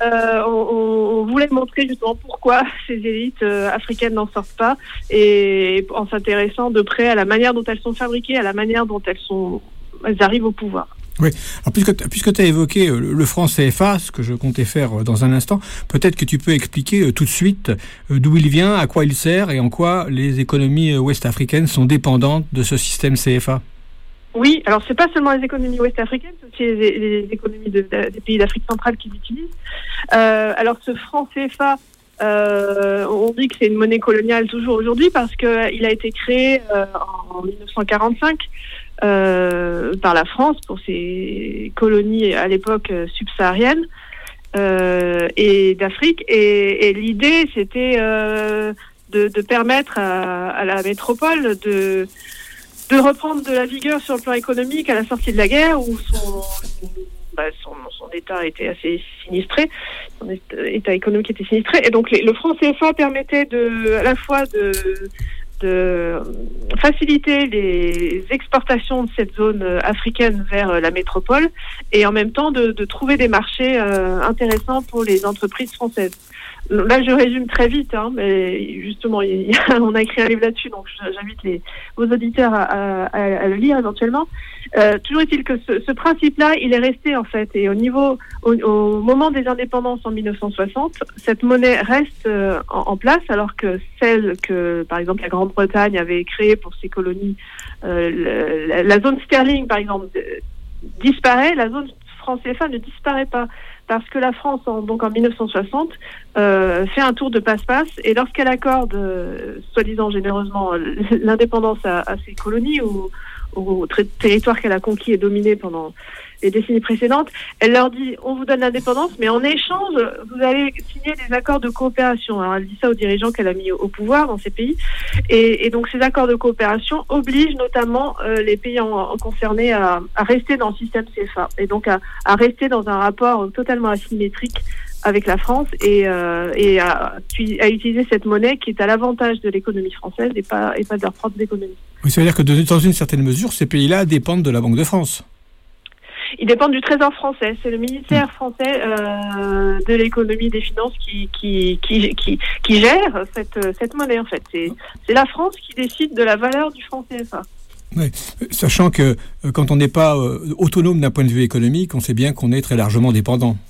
on voulait montrer justement pourquoi ces élites africaines n'en sortent pas, et en s'intéressant de près à la manière dont elles sont fabriquées, à la manière dont elles arrivent au pouvoir. Oui, alors puisque tu as évoqué le franc CFA, ce que je comptais faire dans un instant, peut-être que tu peux expliquer tout de suite d'où il vient, à quoi il sert et en quoi les économies ouest-africaines sont dépendantes de ce système CFA. Oui, alors c'est pas seulement les économies ouest-africaines, c'est aussi les économies des pays d'Afrique centrale qui l'utilisent. Alors ce franc CFA, on dit que c'est une monnaie coloniale toujours aujourd'hui parce qu'il a été créé en 1945 par la France pour ses colonies à l'époque subsahariennes et d'Afrique. Et l'idée, c'était de permettre à la métropole de reprendre de la vigueur sur le plan économique à la sortie de la guerre, où son état était assez sinistré, son état économique était sinistré. Et donc le franc CFA permettait à la fois de faciliter les exportations de cette zone africaine vers la métropole, et en même temps de trouver des marchés intéressants pour les entreprises françaises. Là, je résume très vite, mais justement, on a écrit un livre là-dessus, donc j'invite vos auditeurs à le lire éventuellement. Toujours est-il que ce principe-là, il est resté en fait, et au moment des indépendances en 1960, cette monnaie reste en place, alors que celle que, par exemple, la Grande-Bretagne avait créée pour ses colonies, la zone sterling, par exemple, disparaît, la zone franc CFA ne disparaît pas. Parce que la France, donc en 1960, fait un tour de passe-passe, et lorsqu'elle accorde, soi-disant généreusement, l'indépendance à ses colonies ou au territoire qu'elle a conquis et dominé pendant les décennies précédentes, elle leur dit on vous donne l'indépendance, mais en échange, vous allez signer des accords de coopération. Alors elle dit ça aux dirigeants qu'elle a mis au pouvoir dans ces pays, et donc ces accords de coopération obligent notamment les pays concernés à rester dans le système CFA, et donc à rester dans un rapport totalement asymétrique avec la France et à utiliser cette monnaie qui est à l'avantage de l'économie française et pas de leur propre économie. Oui, ça veut dire que dans une certaine mesure, ces pays-là dépendent de la Banque de France. Ils dépendent du Trésor français. C'est le ministère français de l'économie et des finances qui gère cette monnaie, en fait. C'est la France qui décide de la valeur du franc CFA. Oui. Sachant que quand on n'est pas autonome d'un point de vue économique, on sait bien qu'on est très largement dépendant.